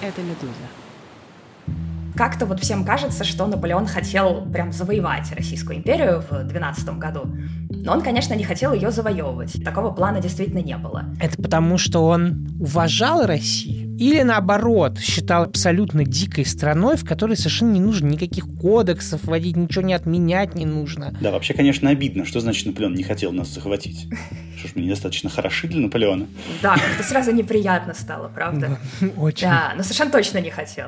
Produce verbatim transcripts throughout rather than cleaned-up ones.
Это «Медуза». Как-то вот всем кажется, что Наполеон хотел прям завоевать Российскую империю в двенадцатом году. Но он, конечно, не хотел ее завоевывать. Такого плана действительно не было. Это потому, что он уважал Россию? Или, наоборот, считал абсолютно дикой страной, в которой совершенно не нужно никаких кодексов вводить, ничего не отменять не нужно? Да, вообще, конечно, обидно. Что значит Наполеон не хотел нас захватить? Что ж, мы недостаточно хороши для Наполеона? Да, как-то сразу неприятно стало, правда? Очень. Да, но совершенно точно не хотел.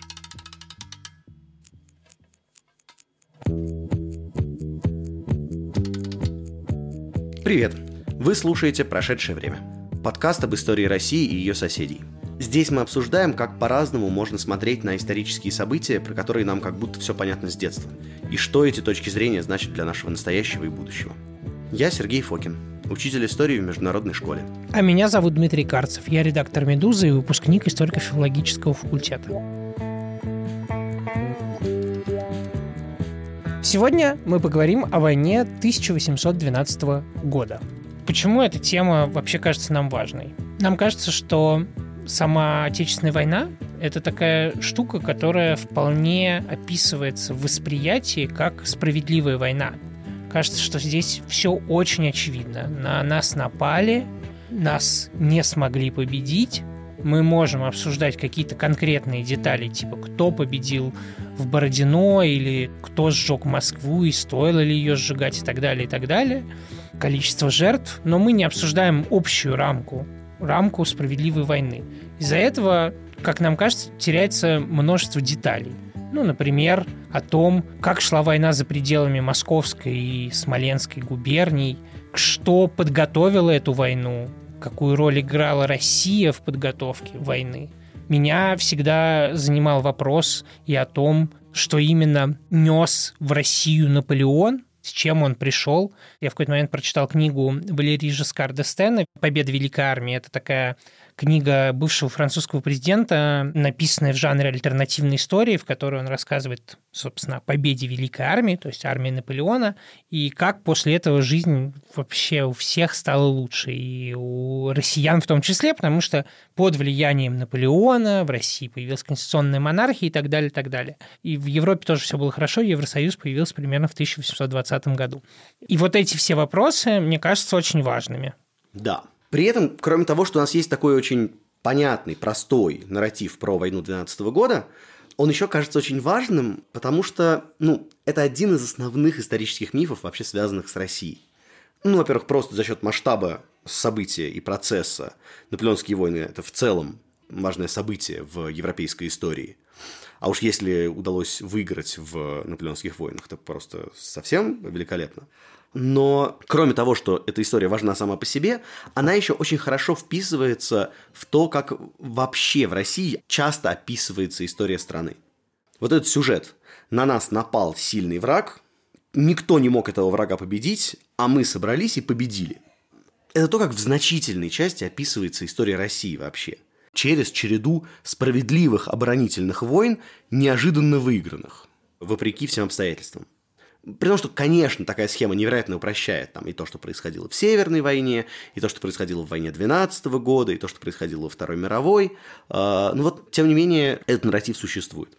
Привет! Вы слушаете «Прошедшее время» – подкаст об истории России и ее соседей. Здесь мы обсуждаем, как по-разному можно смотреть на исторические события, про которые нам как будто все понятно с детства, и что эти точки зрения значат для нашего настоящего и будущего. Я Сергей Фокин, учитель истории в международной школе. А меня зовут Дмитрий Карцев. Я редактор «Медузы» и выпускник историко-филологического факультета. Сегодня мы поговорим о войне тысяча восемьсот двенадцатого года. Почему эта тема вообще кажется нам важной? Нам кажется, что сама Отечественная война – это такая штука, которая вполне описывается в восприятии как справедливая война. Кажется, что здесь все очень очевидно. На нас напали, нас не смогли победить. Мы можем обсуждать какие-то конкретные детали, типа кто победил в Бородино или кто сжег Москву и стоило ли ее сжигать и так далее, и так далее. Количество жертв, но мы не обсуждаем общую рамку, рамку справедливой войны. Из-за этого, как нам кажется, теряется множество деталей. Ну, например, о том, как шла война за пределами Московской и Смоленской губерний, что подготовило эту войну, какую роль играла Россия в подготовке войны. Меня всегда занимал вопрос и о том, что именно нес в Россию Наполеон, с чем он пришел. Я в какой-то момент прочитал книгу Валерии Жескар д'Эстена «Победа Великой Армии». Это такая книга бывшего французского президента, написанная в жанре альтернативной истории, в которой он рассказывает, собственно, о победе Великой Армии, то есть армии Наполеона, и как после этого жизнь вообще у всех стала лучше, и у россиян в том числе, потому что под влиянием Наполеона в России появилась конституционная монархия и так далее, и так далее. И в Европе тоже все было хорошо, Евросоюз появился примерно в тысяча восемьсот двадцатом году. И вот эти все вопросы, мне кажутся очень важными. Да. При этом, кроме того, что у нас есть такой очень понятный, простой нарратив про войну двенадцатого года, он еще кажется очень важным, потому что, ну, это один из основных исторических мифов, вообще связанных с Россией. Ну, во-первых, просто за счет масштаба события и процесса Наполеонские войны – это в целом важное событие в европейской истории. А уж если удалось выиграть в Наполеонских войнах, это просто совсем великолепно. Но кроме того, что эта история важна сама по себе, она еще очень хорошо вписывается в то, как вообще в России часто описывается история страны. Вот этот сюжет. На нас напал сильный враг, никто не мог этого врага победить, а мы собрались и победили. Это то, как в значительной части описывается история России вообще. Через череду справедливых оборонительных войн, неожиданно выигранных, вопреки всем обстоятельствам. При том, что, конечно, такая схема невероятно упрощает там, и то, что происходило в Северной войне, и то, что происходило в войне двенадцатого года, и то, что происходило во Второй мировой. Но вот, тем не менее, этот нарратив существует.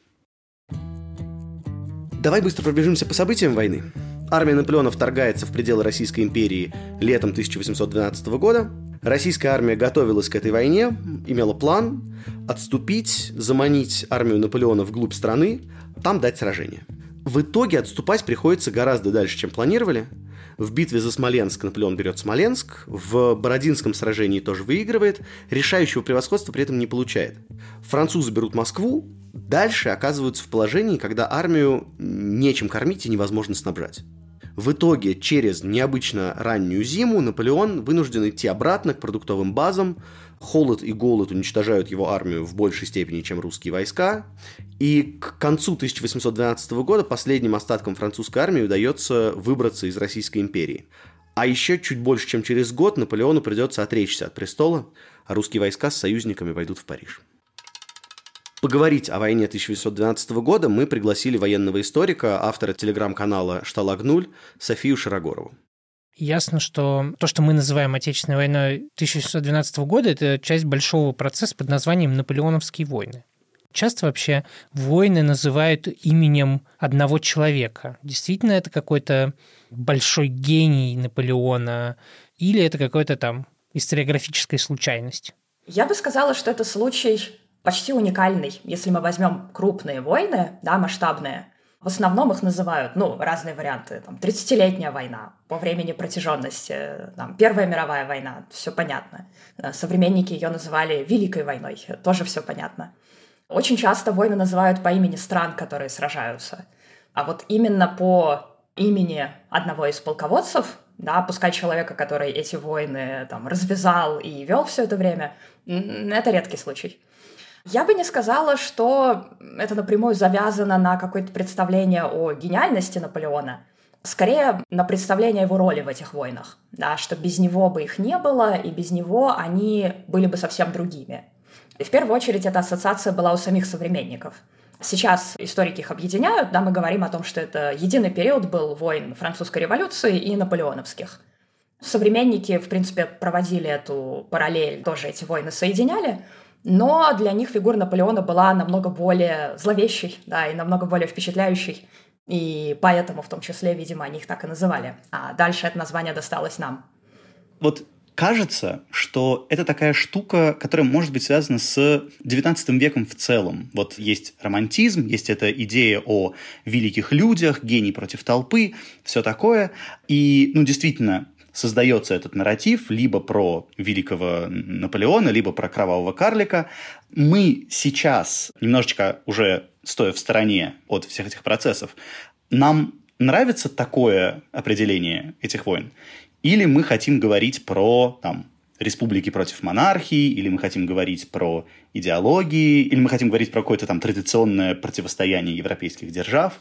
Давай быстро пробежимся по событиям войны. Армия Наполеона вторгается в пределы Российской империи летом тысяча восемьсот двенадцатого года. Российская армия готовилась к этой войне, имела план отступить, заманить армию Наполеона вглубь страны, там дать сражение. В итоге отступать приходится гораздо дальше, чем планировали. В битве за Смоленск Наполеон берет Смоленск, в Бородинском сражении тоже выигрывает, решающего превосходства при этом не получает. Французы берут Москву, дальше оказываются в положении, когда армию нечем кормить и невозможно снабжать. В итоге через необычно раннюю зиму Наполеон вынужден идти обратно к продуктовым базам. Холод и голод уничтожают его армию в большей степени, чем русские войска. И к концу тысяча восемьсот двенадцатого года последним остаткам французской армии удается выбраться из Российской империи. А еще чуть больше, чем через год, Наполеону придется отречься от престола, а русские войска с союзниками войдут в Париж. Поговорить о войне тысяча восемьсот двенадцатого года мы пригласили военного историка, автора телеграм-канала «Шталагнуль» Софию Широгорову. Ясно, что то, что мы называем Отечественной войной тысяча восемьсот двенадцатого года, это часть большого процесса под названием «Наполеоновские войны». часто вообще войны называют именем одного человека? Действительно, это какой-то большой гений Наполеона или это какой-то там историографическая случайность? Я бы сказала, что это случай почти уникальный. Если мы возьмем крупные войны, да, масштабные, в основном их называют, ну, разные варианты. Там, тридцатилетняя война по времени протяженности, там, Первая мировая война, все понятно. Современники ее называли Великой войной, тоже все понятно. Очень часто войны называют по имени стран, которые сражаются. А вот именно по имени одного из полководцев, да, пускай человека, который эти войны там, развязал и вел все это время, это редкий случай. Я бы не сказала, что это напрямую завязано на какое-то представление о гениальности Наполеона. Скорее, на представление его роли в этих войнах. Да, что без него бы их не было, и без него они были бы совсем другими. И в первую очередь эта ассоциация была у самих современников. Сейчас историки их объединяют, да, мы говорим о том, что это единый период был войн французской революции и наполеоновских. Современники, в принципе, проводили эту параллель, тоже эти войны соединяли, но для них фигура Наполеона была намного более зловещей, да, и намного более впечатляющей, и поэтому, в том числе, видимо, они их так и называли. А дальше это название досталось нам. Вот кажется, что это такая штука, которая может быть связана с девятнадцатым веком в целом. Вот есть романтизм, есть эта идея о великих людях, гений против толпы, все такое. И, ну, действительно, создается этот нарратив либо про великого Наполеона, либо про кровавого карлика. Мы сейчас, немножечко уже стоя в стороне от всех этих процессов, нам нравится такое определение этих войн? Или мы хотим говорить про там, республики против монархии, или мы хотим говорить про идеологии, или мы хотим говорить про какое-то там традиционное противостояние европейских держав.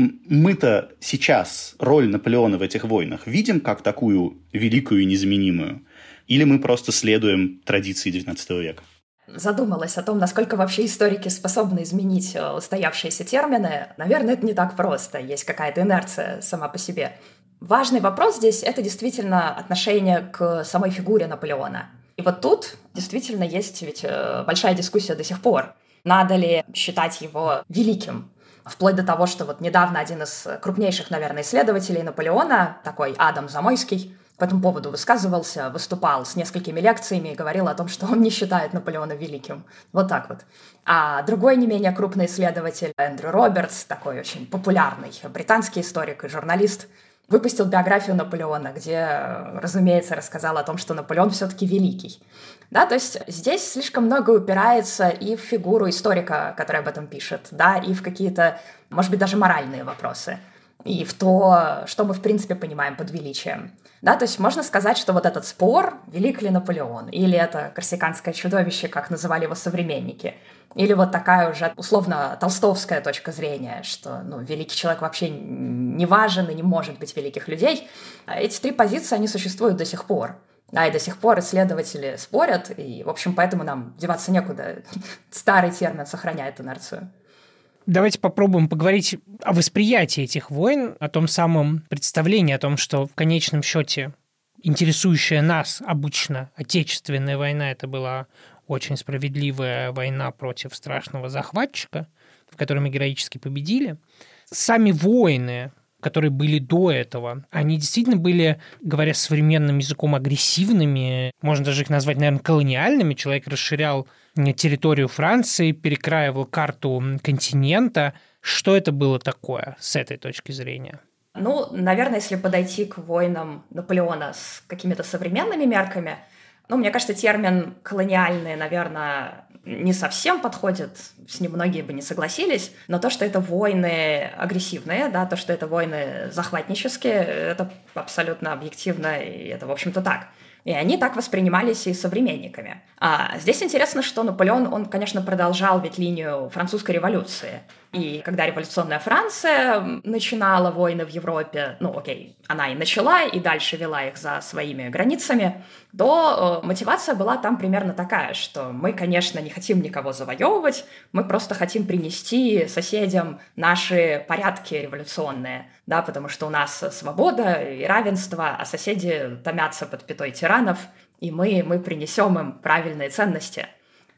Мы-то сейчас роль Наполеона в этих войнах видим как такую великую и незаменимую? Или мы просто следуем традиции девятнадцатого века? Задумалась о том, насколько вообще историки способны изменить устоявшиеся термины. Наверное, это не так просто. Есть какая-то инерция сама по себе. Важный вопрос здесь – это действительно отношение к самой фигуре Наполеона. И вот тут действительно есть ведь большая дискуссия до сих пор. Надо ли считать его великим? Вплоть до того, что вот недавно один из крупнейших, наверное, исследователей Наполеона, такой Адам Замойский, по этому поводу высказывался, выступал с несколькими лекциями и говорил о том, что он не считает Наполеона великим. Вот так вот. А другой не менее крупный исследователь Эндрю Робертс, такой очень популярный британский историк и журналист, выпустил биографию Наполеона, где, разумеется, рассказал о том, что Наполеон все-таки великий. Да, то есть здесь слишком много упирается и в фигуру историка, который об этом пишет, да, и в какие-то, может быть, даже моральные вопросы, и в то, что мы, в принципе, понимаем под величием. Да, то есть можно сказать, что вот этот спор, велик ли Наполеон, или это корсиканское чудовище, как называли его современники, или вот такая уже условно толстовская точка зрения, что ну, великий человек вообще не важен и не может быть великих людей. Эти три позиции, они существуют до сих пор. Да, и до сих пор исследователи спорят, и, в общем, поэтому нам деваться некуда. Старый термин сохраняет инерцию. Давайте попробуем поговорить о восприятии этих войн, о том самом представлении, о том, что в конечном счете интересующая нас обычно отечественная война, это была очень справедливая война против страшного захватчика, в которой мы героически победили. Сами войны, которые были до этого, они действительно были, говоря современным языком, агрессивными, можно даже их назвать, наверное, колониальными. Человек расширял территорию Франции, перекраивал карту континента. Что это было такое с этой точки зрения? Ну, наверное, если подойти к войнам Наполеона с какими-то современными мерками, ну, мне кажется, термин «колониальные», наверное, не совсем подходит, с ним многие бы не согласились, но то, что это войны агрессивные, да, то, что это войны захватнические, это абсолютно объективно, и это, в общем-то, так. И они так воспринимались и современниками. А здесь интересно, что Наполеон, он, конечно, продолжал ведь линию французской революции. И когда революционная Франция начинала войны в Европе, ну, окей, она и начала, и дальше вела их за своими границами, то э, мотивация была там примерно такая, что мы, конечно, не хотим никого завоевывать, мы просто хотим принести соседям наши порядки революционные, да, потому что у нас свобода и равенство, а соседи томятся под пятой тиранов, и мы, мы принесем им правильные ценности.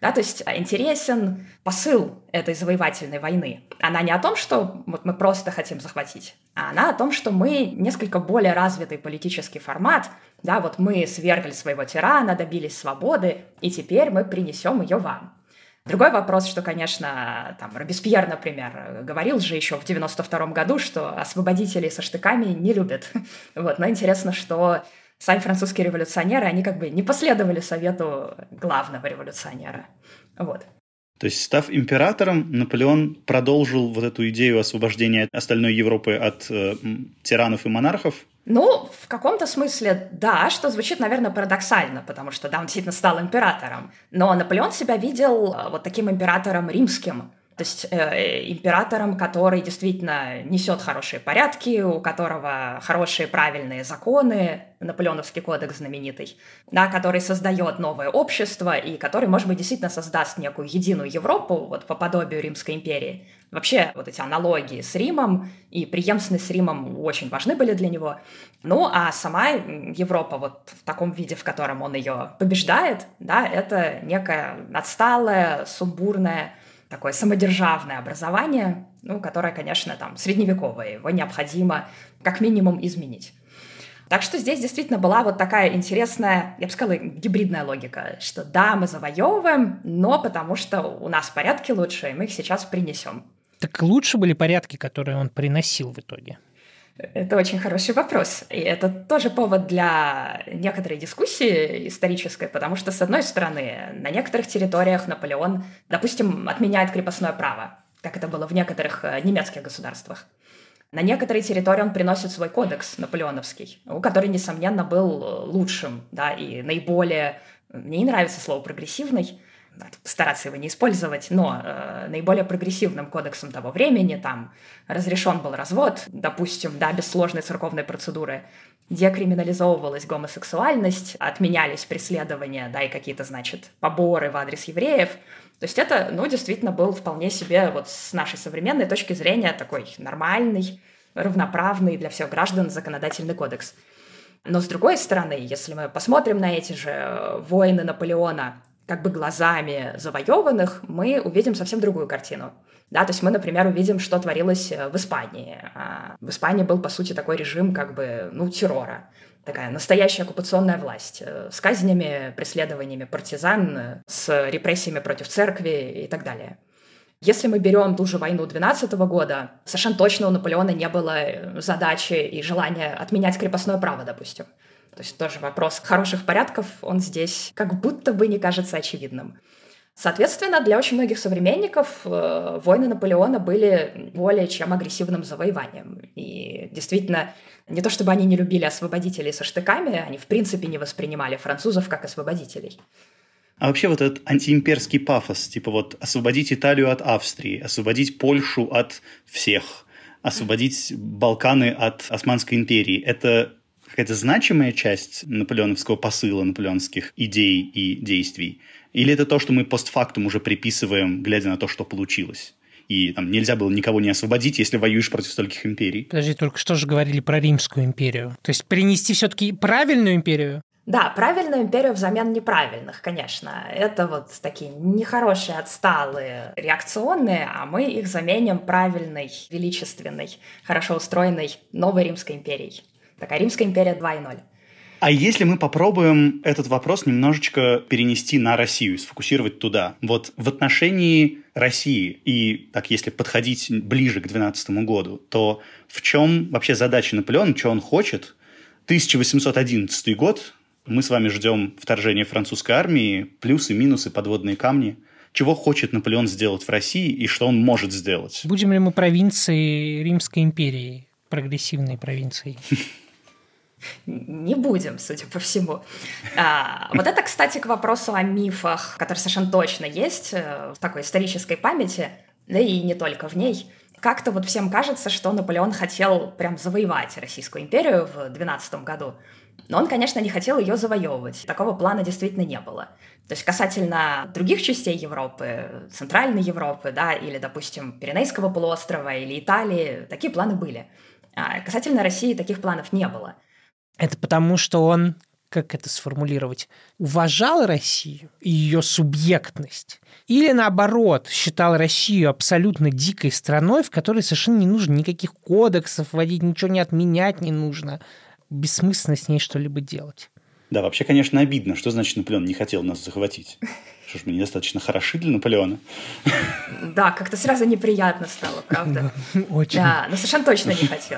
Да, то есть интересен посыл этой завоевательной войны. Она не о том, что вот мы просто хотим захватить, а она о том, что мы несколько более развитый политический формат, да, вот мы свергли своего тирана, добились свободы, и теперь мы принесем ее вам. Другой вопрос, что, конечно, там Робеспьер, например, говорил же еще в девяносто втором году, что освободителей со штыками не любят. Вот, но интересно, что сами французские революционеры, они как бы не последовали совету главного революционера. Вот. То есть, став императором, Наполеон продолжил вот эту идею освобождения остальной Европы от э, тиранов и монархов? Ну, в каком-то смысле, да, что звучит, наверное, парадоксально, потому что, да, он действительно стал императором. Но Наполеон себя видел э, вот таким императором римским. То есть э, императором, который действительно несет хорошие порядки, у которого хорошие правильные законы, Наполеоновский кодекс знаменитый, да, который создает новое общество и который, может быть, действительно создаст некую единую Европу, вот по подобию Римской империи. Вообще вот эти аналогии с Римом и преемственность с Римом очень важны были для него. Ну, а сама Европа вот в таком виде, в котором он ее побеждает, да, это некое отсталое, сумбурное, такое самодержавное образование, ну, которое, конечно, там средневековое, его необходимо как минимум изменить. Так что здесь действительно была вот такая интересная, я бы сказала, гибридная логика, что да, мы завоевываем, но потому что у нас порядки лучше, и мы их сейчас принесем. Так лучше были порядки, которые он приносил в итоге? Это очень хороший вопрос. И это тоже повод для некоторой дискуссии исторической, потому что, с одной стороны, на некоторых территориях Наполеон, допустим, отменяет крепостное право, как это было в некоторых немецких государствах. На некоторые территории он приносит свой кодекс наполеоновский, который, несомненно, был лучшим, да, и наиболее, мне не нравится слово «прогрессивный», надо стараться его не использовать, но э, наиболее прогрессивным кодексом того времени, там разрешен был развод, допустим, да, без сложной церковной процедуры, декриминализовывалась гомосексуальность, отменялись преследования, да, и какие-то, значит, поборы в адрес евреев. То есть это, ну, действительно был вполне себе вот с нашей современной точки зрения такой нормальный, равноправный для всех граждан законодательный кодекс. Но с другой стороны, если мы посмотрим на эти же войны Наполеона как бы глазами завоеванных, мы увидим совсем другую картину. Да, то есть мы, например, увидим, что творилось в Испании. В Испании был, по сути, такой режим как бы, ну, террора. Такая настоящая оккупационная власть с казнями, преследованиями партизан, с репрессиями против церкви и так далее. Если мы берем ту же войну двенадцатого года, совершенно точно у Наполеона не было задачи и желания отменять крепостное право, допустим. То есть тоже вопрос хороших порядков, он здесь как будто бы не кажется очевидным. Соответственно, для очень многих современников э, войны Наполеона были более чем агрессивным завоеванием. И действительно, не то чтобы они не любили освободителей со штыками, они в принципе не воспринимали французов как освободителей. А вообще вот этот антиимперский пафос, типа вот освободить Италию от Австрии, освободить Польшу от всех, освободить Балканы от Османской империи, это какая-то значимая часть наполеоновского посыла, наполеоновских идей и действий? Или это то, что мы постфактум уже приписываем, глядя на то, что получилось? И там нельзя было никого не освободить, если воюешь против стольких империй. Подожди, только что же говорили про Римскую империю? То есть принести все-таки правильную империю? Да, правильную империю взамен неправильных, конечно. Это вот такие нехорошие, отсталые, реакционные, а мы их заменим правильной, величественной, хорошо устроенной новой Римской империей. Такая Римская империя два ноль. А если мы попробуем этот вопрос немножечко перенести на Россию, сфокусировать туда? Вот в отношении России, и так если подходить ближе к двенадцатому году, то в чем вообще задача Наполеона, что он хочет? тысяча восемьсот одиннадцатый год, мы с вами ждем вторжения французской армии, плюсы, минусы, подводные камни. Чего хочет Наполеон сделать в России и что он может сделать? Будем ли мы провинцией Римской империи, прогрессивной провинцией? Не будем, судя по всему. А, вот это, кстати, к вопросу о мифах, который совершенно точно есть в такой исторической памяти, да и не только в ней. Как-то вот всем кажется, что Наполеон хотел прям завоевать Российскую империю в двенадцатом году. Но он, конечно, не хотел ее завоевывать. Такого плана действительно не было. То есть касательно других частей Европы, Центральной Европы, да, или, допустим, Пиренейского полуострова или Италии, такие планы были. А касательно России таких планов не было. Это потому, что он как это сформулировать, уважал Россию и ее субъектность, или наоборот, считал Россию абсолютно дикой страной, в которой совершенно не нужно никаких кодексов вводить, ничего не отменять не нужно, бессмысленно с ней что-либо делать. Да, вообще, конечно, обидно. Что значит Наполеон не хотел нас захватить? Что ж, мы недостаточно хороши для Наполеона? Да, как-то сразу неприятно стало, правда? Очень. Да, но совершенно точно не хотел.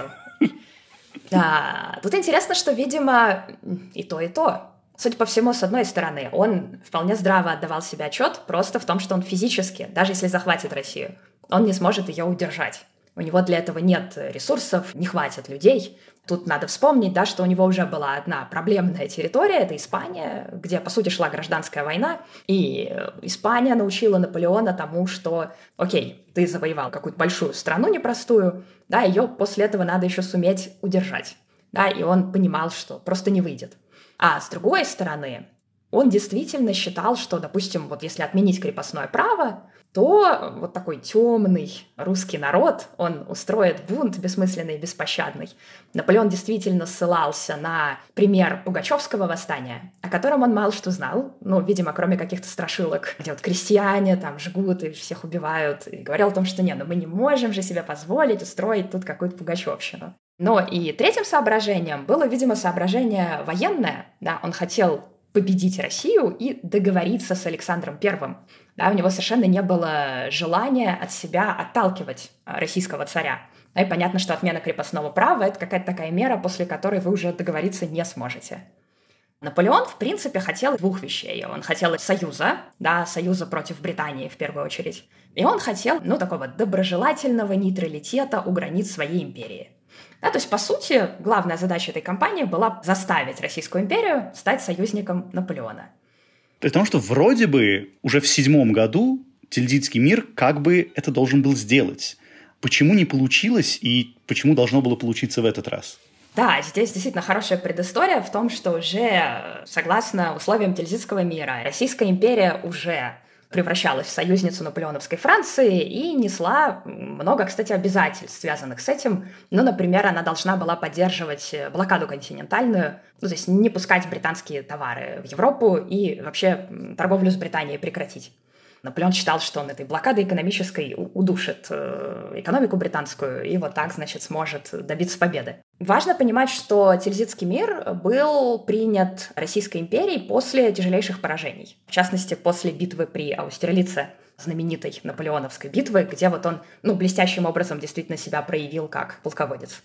Да, тут интересно, что, видимо, и то, и то. Судя по всему, с одной стороны, он вполне здраво отдавал себе отчет просто в том, что он физически, даже если захватит Россию, он не сможет ее удержать. У него для этого нет ресурсов, не хватит людей. Тут надо вспомнить, да, что у него уже была одна проблемная территория, это Испания, где, по сути, шла гражданская война, и Испания научила Наполеона тому, что, окей, ты завоевал какую-то большую страну непростую, да, ее после этого надо еще суметь удержать, да, и он понимал, что просто не выйдет. А с другой стороны, он действительно считал, что, допустим, вот если отменить крепостное право, то вот такой темный русский народ, он устроит бунт бессмысленный и беспощадный. Наполеон действительно ссылался на пример Пугачевского восстания, о котором он мало что знал, ну, видимо, кроме каких-то страшилок, где вот крестьяне там жгут и всех убивают, и говорил о том, что не, ну мы не можем же себе позволить устроить тут какую-то пугачевщину. Но и третьим соображением было, видимо, соображение военное, да, он хотел победить Россию и договориться с Александром Первым. Да, у него совершенно не было желания от себя отталкивать российского царя. Да, и понятно, что отмена крепостного права – это какая-то такая мера, после которой вы уже договориться не сможете. Наполеон, в принципе, хотел двух вещей. Он хотел союза, да, союза против Британии в первую очередь. И он хотел, ну, такого доброжелательного нейтралитета у границ своей империи. Да, то есть, по сути, главная задача этой кампании была заставить Российскую империю стать союзником Наполеона. При том, что вроде бы уже в седьмом году Тильзитский мир как бы это должен был сделать. Почему не получилось и почему должно было получиться в этот раз? Да, здесь действительно хорошая предыстория в том, что уже, согласно условиям Тильзитского мира, Российская империя уже превращалась в союзницу наполеоновской Франции и несла много, кстати, обязательств, связанных с этим. Ну, например, она должна была поддерживать блокаду континентальную, ну, то есть не пускать британские товары в Европу и вообще торговлю с Британией прекратить. Наполеон считал, что он этой блокадой экономической удушит экономику британскую и вот так, значит, сможет добиться победы. Важно понимать, что Тильзитский мир был принят Российской империей после тяжелейших поражений. В частности, после битвы при Аустерлице, знаменитой наполеоновской битвы, где вот он, ну, блестящим образом действительно себя проявил как полководец.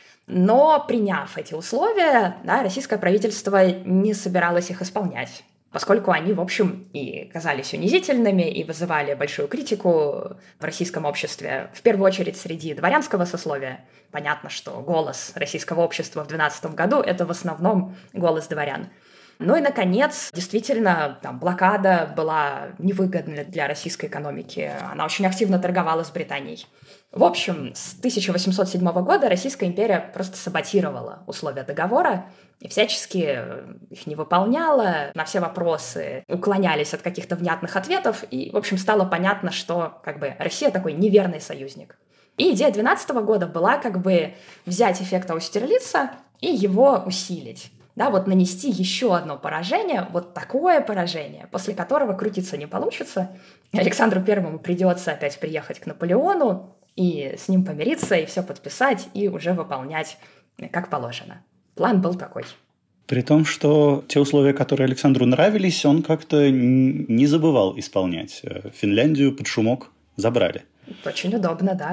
Но, приняв эти условия, да, российское правительство не собиралось их исполнять, поскольку они, в общем, и казались унизительными, и вызывали большую критику в российском обществе, в первую очередь среди дворянского сословия. Понятно, что голос российского общества в двенадцатом году – это в основном голос дворян. Ну и, наконец, действительно, там, блокада была невыгодна для российской экономики. Она очень активно торговала с Британией. В общем, с тысяча восемьсот седьмого года Российская империя просто саботировала условия договора и всячески их не выполняла, на все вопросы уклонялись от каких-то внятных ответов, и, в общем, стало понятно, что как бы Россия такой неверный союзник. И идея двенадцатого года была как бы взять эффект Аустерлица и его усилить. Да, вот нанести еще одно поражение, вот такое поражение, после которого крутиться не получится. Александру Первому придется опять приехать к Наполеону и с ним помириться, и все подписать, и уже выполнять как положено. План был такой. При том, что те условия, которые Александру нравились, он как-то не забывал исполнять. Финляндию под шумок забрали. Очень удобно, да.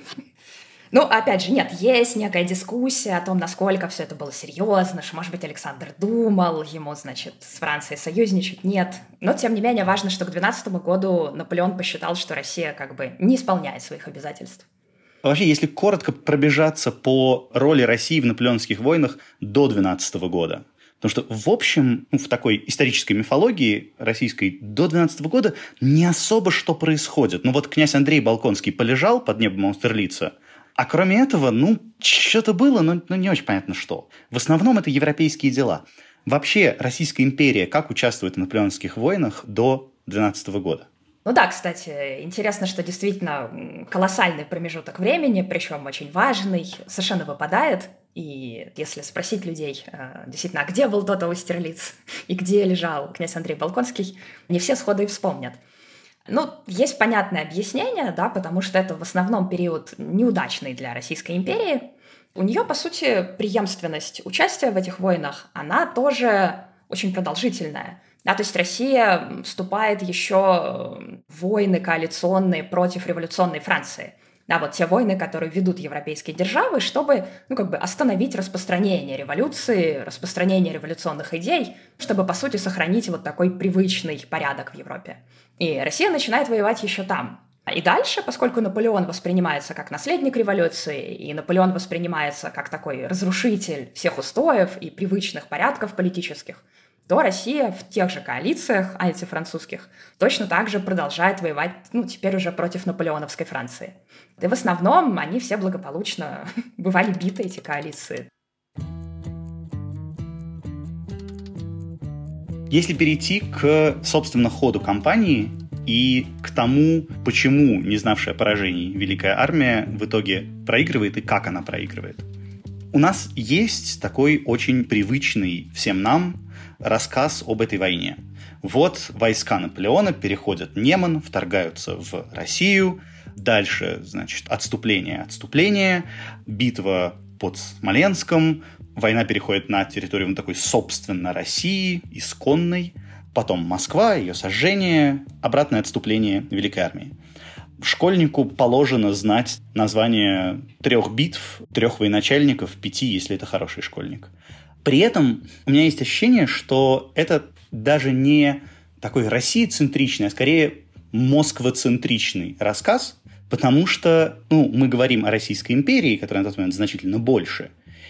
Ну, опять же, нет, есть некая дискуссия о том, насколько все это было серьезно, что, может быть, Александр думал, ему, значит, с Францией союзничать, нет. Но, тем не менее, важно, что к двенадцатому году Наполеон посчитал, что Россия как бы не исполняет своих обязательств. Вообще, если коротко пробежаться по роли России в наполеоновских войнах до двенадцатого года, потому что, в общем, в такой исторической мифологии российской до двенадцатого года не особо что происходит. Ну вот князь Андрей Болконский полежал под небом Аустерлица, а кроме этого, ну, что-то было, но, но не очень понятно что. В основном это европейские дела. Вообще, Российская империя как участвует в наполеоновских войнах до двенадцатого года? Ну да, кстати, интересно, что действительно колоссальный промежуток времени, причем очень важный, совершенно выпадает. И если спросить людей, действительно, а где был тот Аустерлиц и где лежал князь Андрей Болконский, не все сходу и вспомнят. Ну, есть понятное объяснение, да, потому что это в основном период неудачный для Российской империи. У нее, по сути, преемственность участия в этих войнах, она тоже очень продолжительная. Да, то есть Россия вступает еще в войны коалиционные против революционной Франции. Да, вот те войны, которые ведут европейские державы, чтобы, ну, как бы остановить распространение революции, распространение революционных идей, чтобы, по сути, сохранить вот такой привычный порядок в Европе. И Россия начинает воевать еще там. И дальше, поскольку Наполеон воспринимается как наследник революции, и Наполеон воспринимается как такой разрушитель всех устоев и привычных порядков политических, то Россия в тех же коалициях антифранцузских точно так же продолжает воевать, ну, теперь уже против наполеоновской Франции. И в основном они все благополучно бывали биты, эти коалиции. Если перейти к, собственно, ходу кампании и к тому, почему не знавшая поражений Великая Армия в итоге проигрывает и как она проигрывает. У нас есть такой очень привычный всем нам рассказ об этой войне. Вот войска Наполеона переходят Неман, вторгаются в Россию, дальше, значит, отступление, отступление, битва под Смоленском, война переходит на территорию ну, такой, собственно, России, исконной, потом Москва, ее сожжение, обратное отступление Великой Армии. Школьнику положено знать название трех битв, трех военачальников, пяти, если это хороший школьник. При этом у меня есть ощущение, что это даже не такой россиецентричный, а скорее москвоцентричный рассказ, потому что ну, мы говорим о Российской империи, которая на тот момент значительно больше,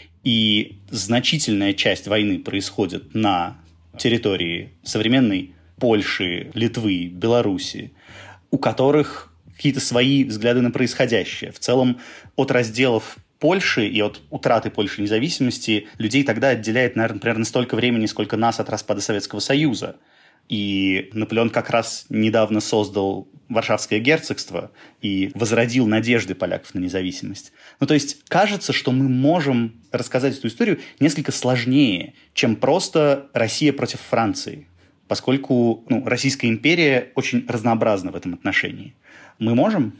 и значительная часть войны происходит на территории современной Польши, Литвы, Беларуси, у которых какие-то свои взгляды на происходящее. В целом от разделов Польши и от утраты Польши независимости людей тогда отделяет, наверное, примерно столько времени, сколько нас от распада Советского Союза. И Наполеон как раз недавно создал Варшавское герцогство и возродил надежды поляков на независимость. Ну, то есть кажется, что мы можем рассказать эту историю несколько сложнее, чем просто Россия против Франции, поскольку ну, Российская империя очень разнообразна в этом отношении. Мы можем?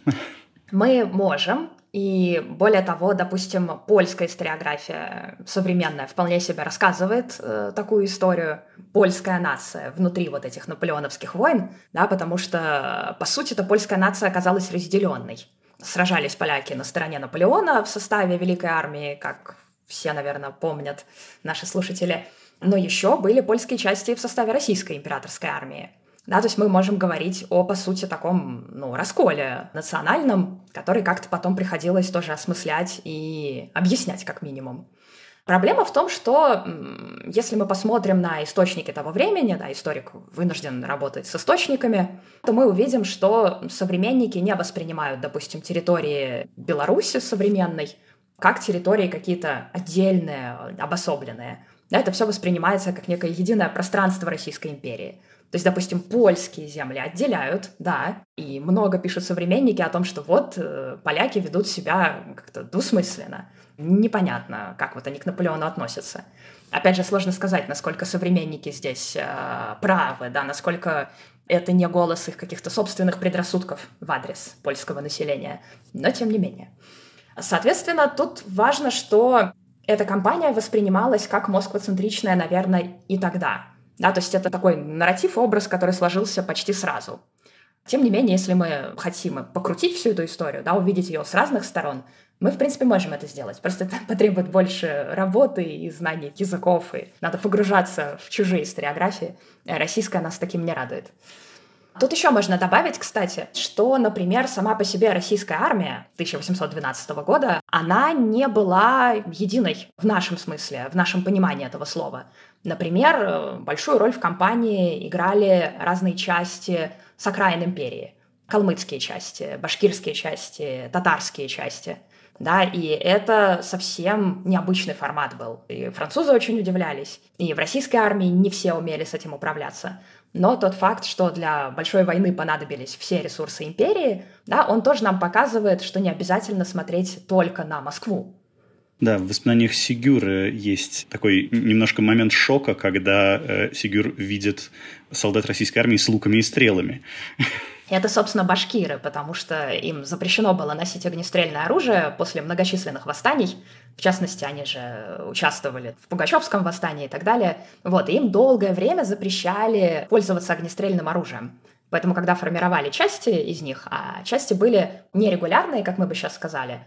Мы можем. И более того, допустим, польская историография современная вполне себе рассказывает э, такую историю. Польская нация внутри вот этих наполеоновских войн, да, потому что, по сути-то, польская нация оказалась разделенной. Сражались поляки на стороне Наполеона в составе Великой армии, как все, наверное, помнят наши слушатели. Но еще были польские части в составе Российской императорской армии. Да, то есть мы можем говорить о, по сути, таком, ну, расколе национальном, который как-то потом приходилось тоже осмыслять и объяснять, как минимум. Проблема в том, что если мы посмотрим на источники того времени, да, историк вынужден работать с источниками, то мы увидим, что современники не воспринимают, допустим, территории Беларуси современной как территории какие-то отдельные, обособленные. Да, это все воспринимается как некое единое пространство Российской империи. То есть, допустим, польские земли отделяют, да, и много пишут современники о том, что вот э, поляки ведут себя как-то двусмысленно. Непонятно, как вот они к Наполеону относятся. Опять же, сложно сказать, насколько современники здесь э, правы, да, насколько это не голос их каких-то собственных предрассудков в адрес польского населения, но тем не менее. Соответственно, тут важно, что эта кампания воспринималась как москвоцентричная, наверное, и тогда. Да, то есть это такой нарратив, образ, который сложился почти сразу. Тем не менее, если мы хотим покрутить всю эту историю, да, увидеть ее с разных сторон, мы, в принципе, можем это сделать. Просто это потребует больше работы и знаний языков, и надо погружаться в чужие историографии. Российская нас таким не радует. Тут еще можно добавить, кстати, что, например, сама по себе российская армия тысяча восемьсот двенадцатого года, она не была единой в нашем смысле, в нашем понимании этого слова. Например, большую роль в кампании играли разные части с окраин империи. Калмыцкие части, башкирские части, татарские части. Да, и это совсем необычный формат был. И французы очень удивлялись. И в российской армии не все умели с этим управляться. Но тот факт, что для большой войны понадобились все ресурсы империи, да, он тоже нам показывает, что не обязательно смотреть только на Москву. Да, в воспоминаниях Сигюра есть такой немножко момент шока, когда э, Сигюр видит солдат российской армии с луками и стрелами. Это, собственно, башкиры, потому что им запрещено было носить огнестрельное оружие после многочисленных восстаний. В частности, они же участвовали в Пугачевском восстании и так далее. Вот, и им долгое время запрещали пользоваться огнестрельным оружием. Поэтому, когда формировали части из них, а части были нерегулярные, как мы бы сейчас сказали,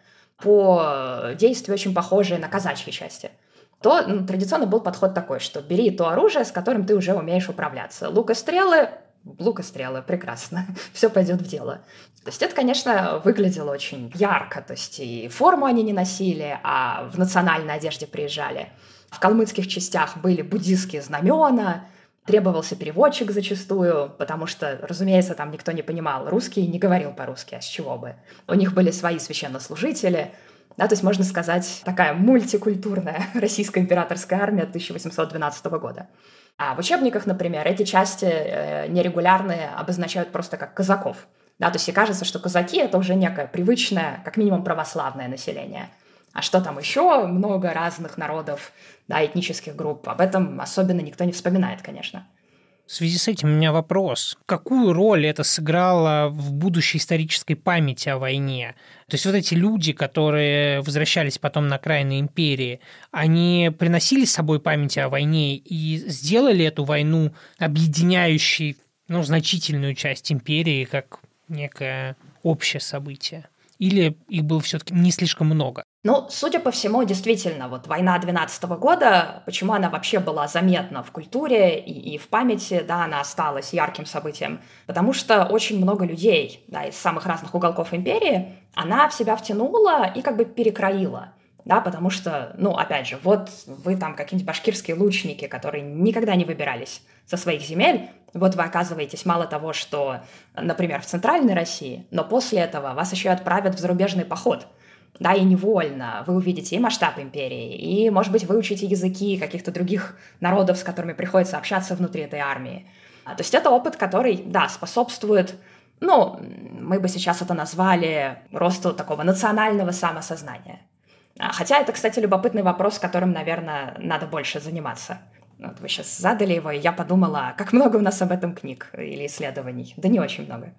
по действию очень похожие на казачьи части, то ну, традиционно был подход такой, что бери то оружие, с которым ты уже умеешь управляться. Лук и стрелы, лук и стрелы, прекрасно, все пойдет в дело. То есть это, конечно, выглядело очень ярко, то есть и форму они не носили, а в национальной одежде приезжали. В калмыцких частях были буддистские знамена, требовался переводчик зачастую, потому что, разумеется, там никто не понимал русский, не говорил по-русски, а с чего бы. У них были свои священнослужители, да, то есть, можно сказать, такая мультикультурная российская императорская армия тысяча восемьсот двенадцатого года. А в учебниках, например, эти части э, нерегулярные обозначают просто как казаков. Да, то есть и кажется, что казаки — это уже некое привычное, как минимум православное население. А что там еще? Много разных народов, да, этнических групп. Об этом особенно никто не вспоминает, конечно. В связи с этим у меня вопрос. Какую роль это сыграло в будущей исторической памяти о войне? То есть вот эти люди, которые возвращались потом на окраины империи, они приносили с собой память о войне и сделали эту войну объединяющей, ну, значительную часть империи как некое общее событие? Или их было все-таки не слишком много? Ну, судя по всему, действительно, вот война двенадцатого года, почему она вообще была заметна в культуре и, и в памяти, да, она осталась ярким событием, потому что очень много людей, да, из самых разных уголков империи, она в себя втянула и как бы перекроила, да, потому что, ну, опять же, вот вы там какие-нибудь башкирские лучники, которые никогда не выбирались со своих земель, вот вы оказываетесь мало того, что, например, в Центральной России, но после этого вас еще и отправят в зарубежный поход. Да, и невольно вы увидите и масштаб империи, и, может быть, выучите языки каких-то других народов, с которыми приходится общаться внутри этой армии. То есть это опыт, который, да, способствует, ну, мы бы сейчас это назвали росту такого национального самосознания. Хотя это, кстати, любопытный вопрос, которым, наверное, надо больше заниматься. Вот вы сейчас задали его, и я подумала, как много у нас об этом книг или исследований. Да не очень много.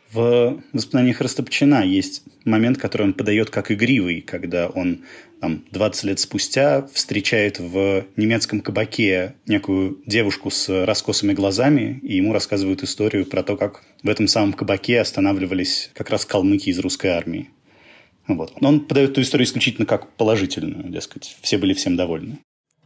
В воспоминаниях Растопчина есть момент, который он подает как игривый, когда он там, двадцать лет спустя встречает в немецком кабаке некую девушку с раскосыми глазами, и ему рассказывают историю про то, как в этом самом кабаке останавливались как раз калмыки из русской армии. Вот. Но он подает эту историю исключительно как положительную, дескать, все были всем довольны.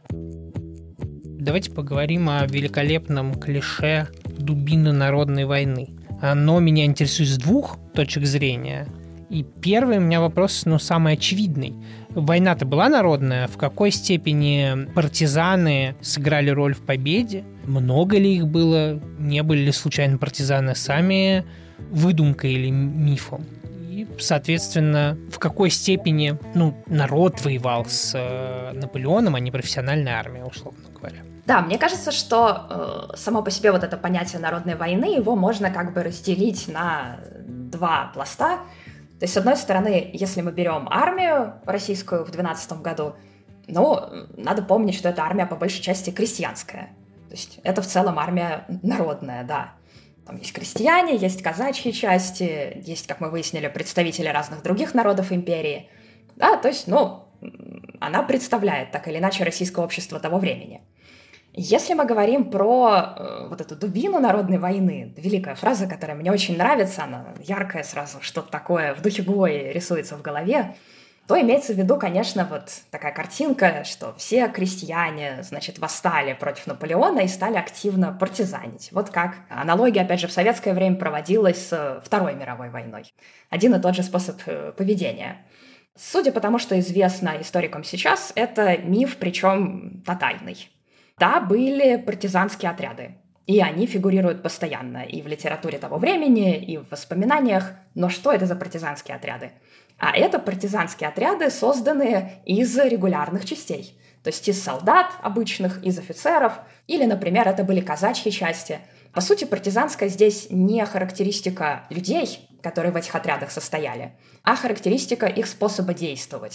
Давайте поговорим о великолепном клише «дубины народной войны». Оно меня интересует с двух точек зрения. И первый у меня вопрос, ну, самый очевидный. Война-то была народная? В какой степени партизаны сыграли роль в победе? Много ли их было? Не были ли случайно партизаны сами выдумкой или мифом? И, соответственно, в какой степени, ну, народ воевал с э, Наполеоном, а не профессиональная армия, условно говоря? Да, мне кажется, что э, само по себе вот это понятие народной войны, его можно как бы разделить на два пласта. То есть, с одной стороны, если мы берем армию российскую в двенадцатом году, ну, надо помнить, что эта армия по большей части крестьянская. То есть, это в целом армия народная, да. Там есть крестьяне, есть казачьи части, есть, как мы выяснили, представители разных других народов империи. Да, то есть, ну, она представляет так или иначе российское общество того времени. Если мы говорим про э, вот эту дубину народной войны, великая фраза, которая мне очень нравится, она яркая сразу, что-то такое в духе Гои рисуется в голове, то имеется в виду, конечно, вот такая картинка, что все крестьяне, значит, восстали против Наполеона и стали активно партизанить. Вот как аналогия, опять же, в советское время проводилась с Второй мировой войной. Один и тот же способ поведения. Судя по тому, что известно историкам сейчас, это миф, причем тотальный. Да, были партизанские отряды, и они фигурируют постоянно и в литературе того времени, и в воспоминаниях. Но что это за партизанские отряды? А это партизанские отряды, созданные из регулярных частей. То есть из солдат обычных, из офицеров, или, например, это были казачьи части. По сути, партизанская здесь не характеристика людей, которые в этих отрядах состояли, а характеристика их способа действовать.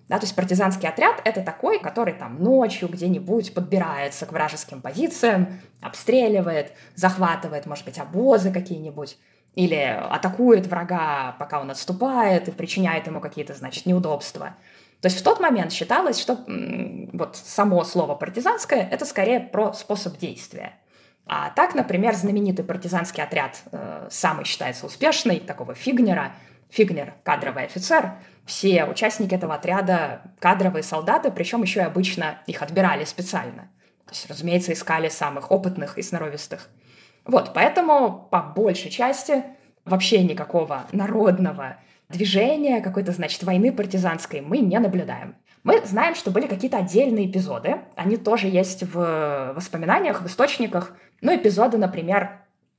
Да, то есть партизанский отряд — это такой, который там ночью где-нибудь подбирается к вражеским позициям, обстреливает, захватывает, может быть, обозы какие-нибудь, или атакует врага, пока он отступает, и причиняет ему какие-то, значит, неудобства. То есть в тот момент считалось, что м, вот само слово «партизанское» — это скорее про способ действия. А так, например, знаменитый партизанский отряд, э, самый считается успешный, такого Фигнера, Фигнер — кадровый офицер, все участники этого отряда — кадровые солдаты, причем еще и обычно их отбирали специально. То есть, разумеется, искали самых опытных и сноровистых. Вот, поэтому по большей части вообще никакого народного движения, какой-то, значит, войны партизанской мы не наблюдаем. Мы знаем, что были какие-то отдельные эпизоды, они тоже есть в воспоминаниях, в источниках. Ну, эпизоды, например,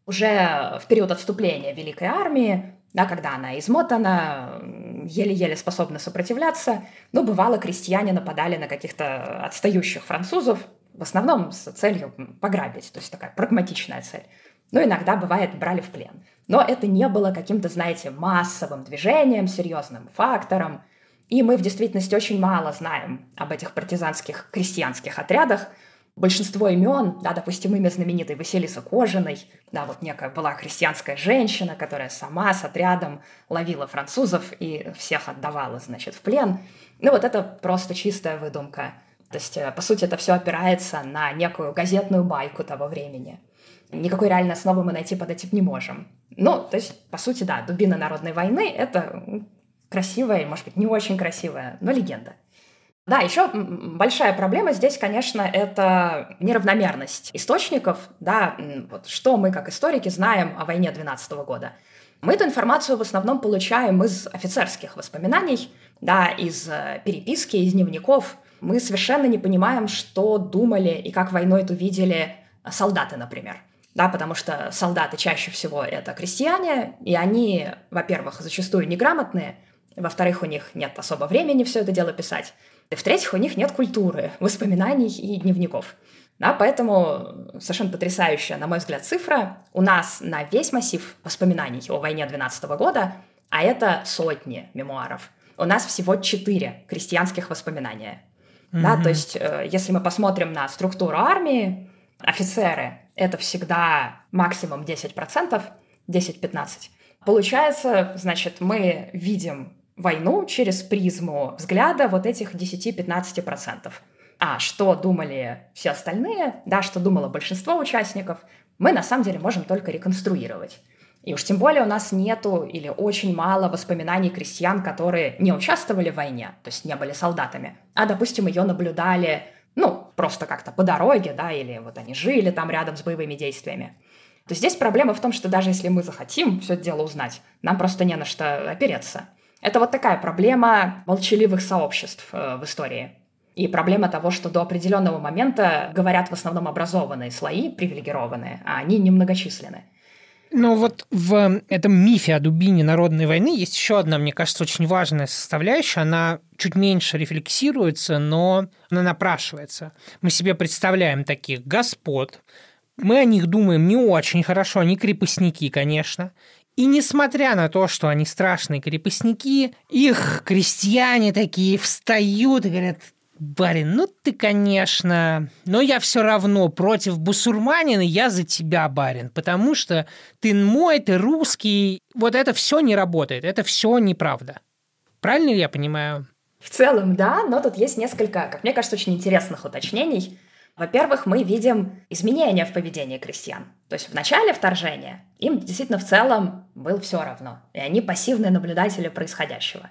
уже в период отступления Великой Армии, да, когда она измотана, еле-еле способна сопротивляться, но бывало, крестьяне нападали на каких-то отстающих французов, в основном с целью пограбить, то есть такая прагматичная цель. Но иногда, бывает, брали в плен. Но это не было каким-то, знаете, массовым движением, серьезным фактором. И мы в действительности очень мало знаем об этих партизанских крестьянских отрядах. Большинство имен, да, допустим, имя знаменитой Василисы Кожаной, да, вот некая была христианская женщина, которая сама с отрядом ловила французов и всех отдавала, значит, в плен. Ну вот это просто чистая выдумка. То есть, по сути, это все опирается на некую газетную байку того времени. Никакой реальной основы мы найти под этим не можем. Ну, то есть, по сути, да, дубина народной войны — это красивая, может быть, не очень красивая, но легенда. Да, еще большая проблема здесь, конечно, это неравномерность источников, да, вот что мы, как историки, знаем о войне двенадцатого года. Мы эту информацию в основном получаем из офицерских воспоминаний, да, из переписки, из дневников. Мы совершенно не понимаем, что думали и как войну эту видели солдаты, например. Да, потому что солдаты чаще всего это крестьяне, и они, во-первых, зачастую неграмотные, во-вторых, у них нет особо времени все это дело писать, и в-третьих, у них нет культуры, воспоминаний и дневников. Да, поэтому совершенно потрясающая, на мой взгляд, цифра. У нас на весь массив воспоминаний о войне двенадцатого года, а это сотни мемуаров, у нас всего четыре крестьянских воспоминания. Mm-hmm. Да, то есть, если мы посмотрим на структуру армии, офицеры — это всегда максимум десять процентов, десять-пятнадцать процентов. Получается, значит, мы видим войну через призму взгляда вот этих десять-пятнадцать процентов. А что думали все остальные, да, что думало большинство участников, мы на самом деле можем только реконструировать. И уж тем более у нас нету или очень мало воспоминаний крестьян, которые не участвовали в войне, то есть не были солдатами, а, допустим, ее наблюдали, ну, просто как-то по дороге, да, или вот они жили там рядом с боевыми действиями. То есть здесь проблема в том, что даже если мы захотим все это дело узнать, нам просто не на что опереться. Это вот такая проблема молчаливых сообществ э, в истории. И проблема того, что до определенного момента говорят в основном образованные слои, привилегированные, а они немногочисленны. Но вот в этом мифе о дубине народной войны есть еще одна, мне кажется, очень важная составляющая. Она чуть меньше рефлексируется, но она напрашивается. Мы себе представляем таких господ, мы о них думаем не очень хорошо, они крепостники, конечно. И несмотря на то, что они страшные крепостники, их крестьяне такие встают и говорят: барин, ну ты, конечно, но я все равно против бусурманина, я за тебя, барин, потому что ты мой, ты русский. Вот это все не работает, это все неправда. Правильно ли я понимаю? В целом, да, но тут есть несколько, как мне кажется, очень интересных уточнений. Во-первых, мы видим изменения в поведении крестьян. То есть в начале вторжения им действительно в целом было все равно, и они пассивные наблюдатели происходящего.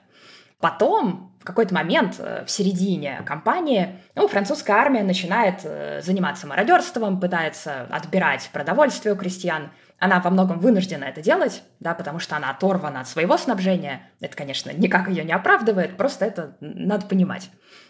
Потом, в какой-то момент, в середине кампании, ну, французская армия начинает заниматься мародерством, пытается отбирать продовольствие у крестьян. Она во многом вынуждена это делать, да, потому что она оторвана от своего снабжения. Это, конечно, никак ее не оправдывает, просто это надо понимать.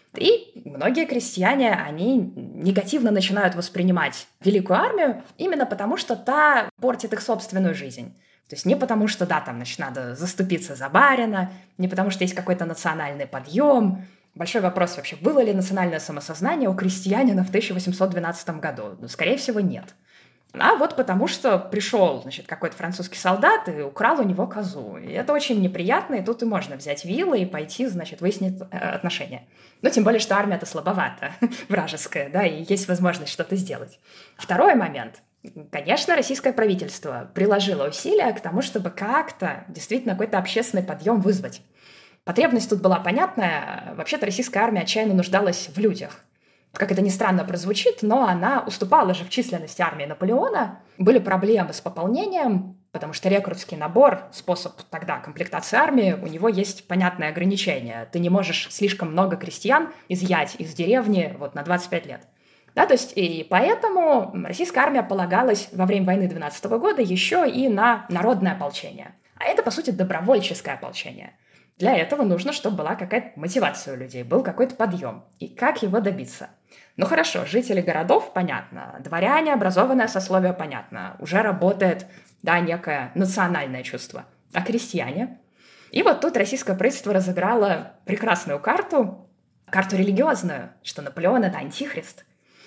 И многие крестьяне, они негативно начинают воспринимать Великую армию именно потому, что та портит их собственную жизнь. То есть не потому, что, да, там, значит, надо заступиться за барина, не потому, что есть какой-то национальный подъем. Большой вопрос вообще, было ли национальное самосознание у крестьянина в тысяча восемьсот двенадцатом году? Ну, скорее всего, нет. А вот потому что пришел, значит, какой-то французский солдат и украл у него козу. И это очень неприятно, и тут и можно взять вилы и пойти, значит, выяснить отношения. Ну, тем более, что армия-то слабовата, вражеская, да, и есть возможность что-то сделать. Второй момент. Конечно, российское правительство приложило усилия к тому, чтобы как-то действительно какой-то общественный подъем вызвать. Потребность тут была понятная. Вообще-то российская армия отчаянно нуждалась в людях. Как это ни странно прозвучит, но она уступала же в численности армии Наполеона. Были проблемы с пополнением, потому что рекрутский набор, способ тогда комплектации армии, у него есть понятное ограничение. Ты не можешь слишком много крестьян изъять из деревни вот на двадцать пять лет. Да, то есть и поэтому российская армия полагалась во время войны двенадцатого года еще и на народное ополчение. А это, по сути, добровольческое ополчение. Для этого нужно, чтобы была какая-то мотивация у людей, был какой-то подъем. И как его добиться? Ну хорошо, жители городов, понятно, дворяне, образованное сословие, понятно, уже работает, да, некое национальное чувство. А крестьяне? И вот тут российское правительство разыграло прекрасную карту, карту религиозную, что Наполеон — это антихрист.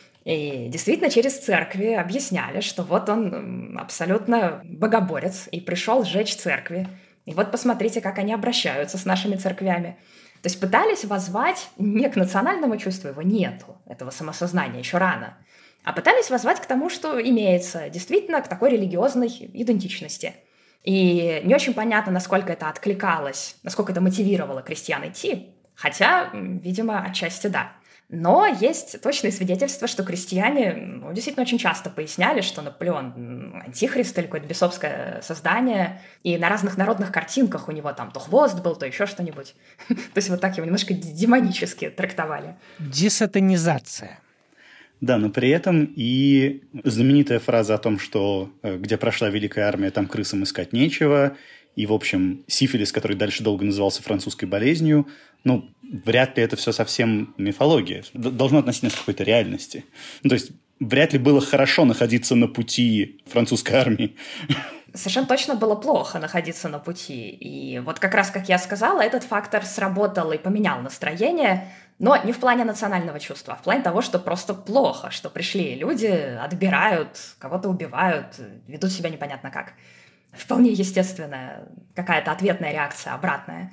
И действительно через церкви объясняли, что вот он абсолютно богоборец и пришел сжечь церкви. И вот посмотрите, как они обращаются с нашими церквями. То есть пытались воззвать не к национальному чувству, его нету, этого самосознания, еще рано, а пытались воззвать к тому, что имеется, действительно, к такой религиозной идентичности. И не очень понятно, насколько это откликалось, насколько это мотивировало крестьян идти, хотя, видимо, отчасти да. Но есть точные свидетельства, что крестьяне ну, действительно очень часто поясняли, что Наполеон антихрист или какое-то бесовское создание, и на разных народных картинках у него там то хвост был, то еще что-нибудь. То есть вот так его немножко демонически трактовали. Десатанизация. Да, но при этом и знаменитая фраза о том, что где прошла Великая Армия, там крысам искать нечего, и, в общем, сифилис, который дальше долго назывался французской болезнью, ну, вряд ли это все совсем мифология. Должно относиться к какой-то реальности. Ну, то есть, вряд ли было хорошо находиться на пути французской армии. Совершенно точно было плохо находиться на пути. И вот как раз, как я сказала, этот фактор сработал и поменял настроение, но не в плане национального чувства, а в плане того, что просто плохо, что пришли люди, отбирают, кого-то убивают, ведут себя непонятно как. Вполне естественная какая-то ответная реакция, обратная.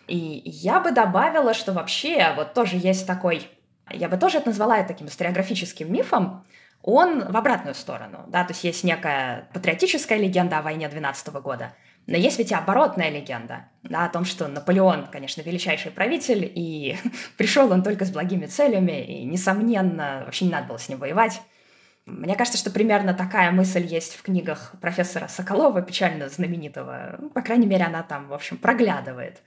И я бы добавила, что вообще вот тоже есть такой, я бы тоже это назвала таким историографическим мифом, он в обратную сторону, да, то есть есть некая патриотическая легенда о войне двенадцатого года, но есть ведь и оборотная легенда, да, о том, что Наполеон, конечно, величайший правитель, и пришел он только с благими целями, и, несомненно, вообще не надо было с ним воевать. Мне кажется, что примерно такая мысль есть в книгах профессора Соколова, печально знаменитого. Ну, по крайней мере, она там, в общем, проглядывает.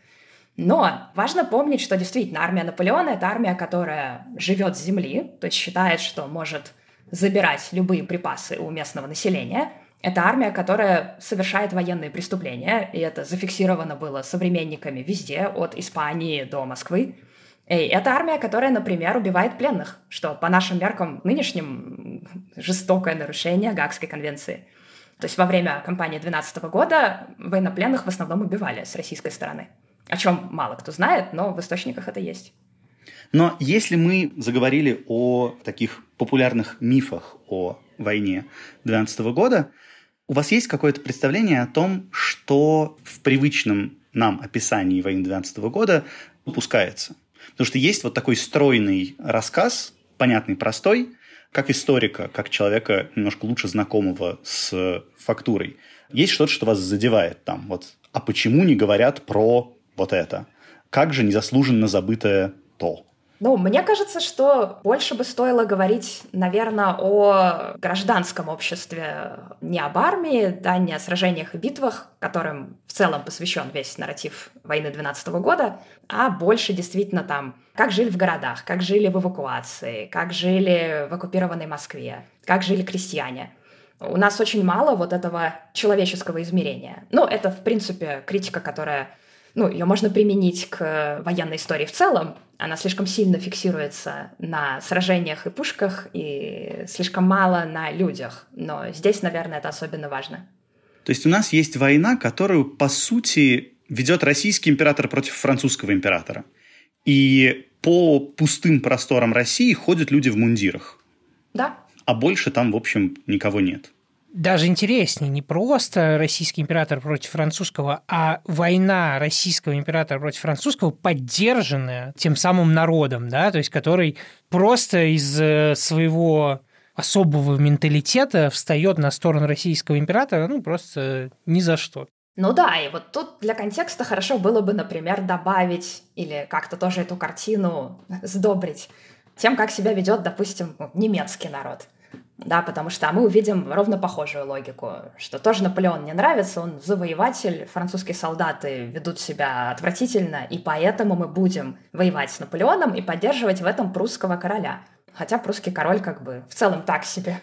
Но важно помнить, что действительно армия Наполеона — это армия, которая живет с земли, то есть считает, что может забирать любые припасы у местного населения. Это армия, которая совершает военные преступления, и это зафиксировано было современниками везде, от Испании до Москвы. И это армия, которая, например, убивает пленных, что по нашим меркам нынешним жестокое нарушение Гаагской конвенции. То есть во время кампании двенадцатого года военнопленных в основном убивали с российской стороны. О чем мало кто знает, но в источниках это есть. Но если мы заговорили о таких популярных мифах о войне двенадцатого года, у вас есть какое-то представление о том, что в привычном нам описании войны двенадцатого года упускается? Потому что есть вот такой стройный рассказ, понятный, простой, как историка, как человека, немножко лучше знакомого с фактурой. Есть что-то, что вас задевает там. Вот, а почему не говорят про вот это? Как же незаслуженно забытое то? Ну, мне кажется, что больше бы стоило говорить, наверное, о гражданском обществе, не об армии, да, не о сражениях и битвах, которым в целом посвящен весь нарратив войны двенадцатого года, а больше действительно там, как жили в городах, как жили в эвакуации, как жили в оккупированной Москве, как жили крестьяне. У нас очень мало вот этого человеческого измерения. Ну, это, в принципе, критика, которая... Ну, ее можно применить к военной истории в целом. Она слишком сильно фиксируется на сражениях и пушках, и слишком мало на людях. Но здесь, наверное, это особенно важно. То есть у нас есть война, которую, по сути, ведет российский император против французского императора. И по пустым просторам России ходят люди в мундирах. Да. А больше там, в общем, никого нет. даже интереснее, не просто российский император против французского, а война российского императора против французского, поддержанная тем самым народом, да, то есть который просто из своего особого менталитета встает на сторону российского императора, ну, просто ни за что. Ну да, и вот тут для контекста хорошо было бы, например, добавить или как-то тоже эту картину сдобрить тем, как себя ведет, допустим, немецкий народ. Да, потому что мы увидим ровно похожую логику, что тоже Наполеон не нравится, он завоеватель, французские солдаты ведут себя отвратительно, и поэтому мы будем воевать с Наполеоном и поддерживать в этом прусского короля. Хотя прусский король как бы в целом так себе,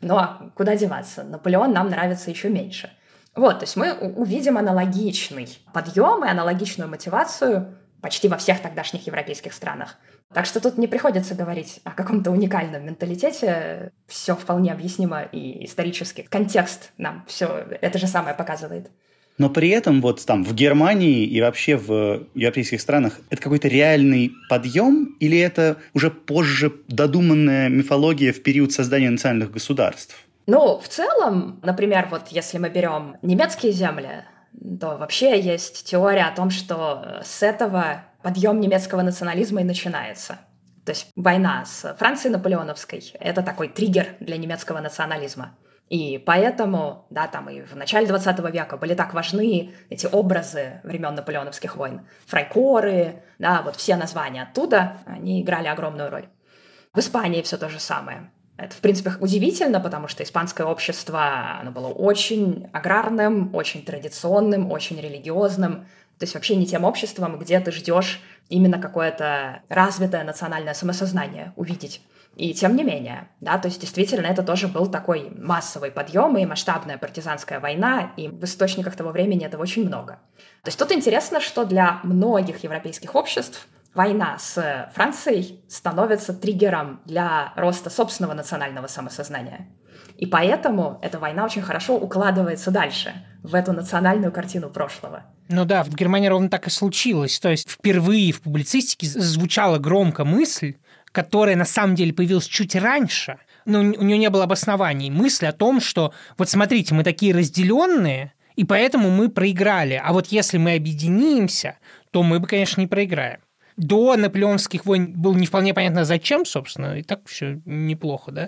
но куда деваться, Наполеон нам нравится еще меньше. Вот, то есть мы увидим аналогичный подъем и аналогичную мотивацию почти во всех тогдашних европейских странах. Так что тут не приходится говорить о каком-то уникальном менталитете. Все вполне объяснимо и исторически. Контекст нам все это же самое показывает. Но при этом вот там в Германии и вообще в европейских странах это какой-то реальный подъем или это уже позже додуманная мифология в период создания национальных государств? Ну, в целом, например, вот если мы берем немецкие земли, то вообще есть теория о том, что с этого подъем немецкого национализма и начинается. То есть война с Францией наполеоновской – это такой триггер для немецкого национализма. И поэтому, да, там и в начале двадцатого века были так важны эти образы времен наполеоновских войн. Фрайкоры, да, вот все названия оттуда, они играли огромную роль. В Испании все то же самое. Это, в принципе, удивительно, потому что испанское общество, оно было очень аграрным, очень традиционным, очень религиозным. То есть вообще не тем обществом, где ты ждешь именно какое-то развитое национальное самосознание увидеть. И тем не менее, да, то есть действительно это тоже был такой массовый подъем и масштабная партизанская война, и в источниках того времени этого очень много. То есть тут интересно, что для многих европейских обществ война с Францией становится триггером для роста собственного национального самосознания. И поэтому эта война очень хорошо укладывается дальше, в эту национальную картину прошлого. Ну да, в Германии ровно так и случилось. То есть впервые в публицистике звучала громко мысль, которая на самом деле появилась чуть раньше, но у нее не было обоснований. Мысль о том, что вот смотрите, мы такие разделенные, и поэтому мы проиграли. А вот если мы объединимся, то мы бы, конечно, не проиграем. До наполеоновских войн было не вполне понятно, зачем, собственно, и так все неплохо, да?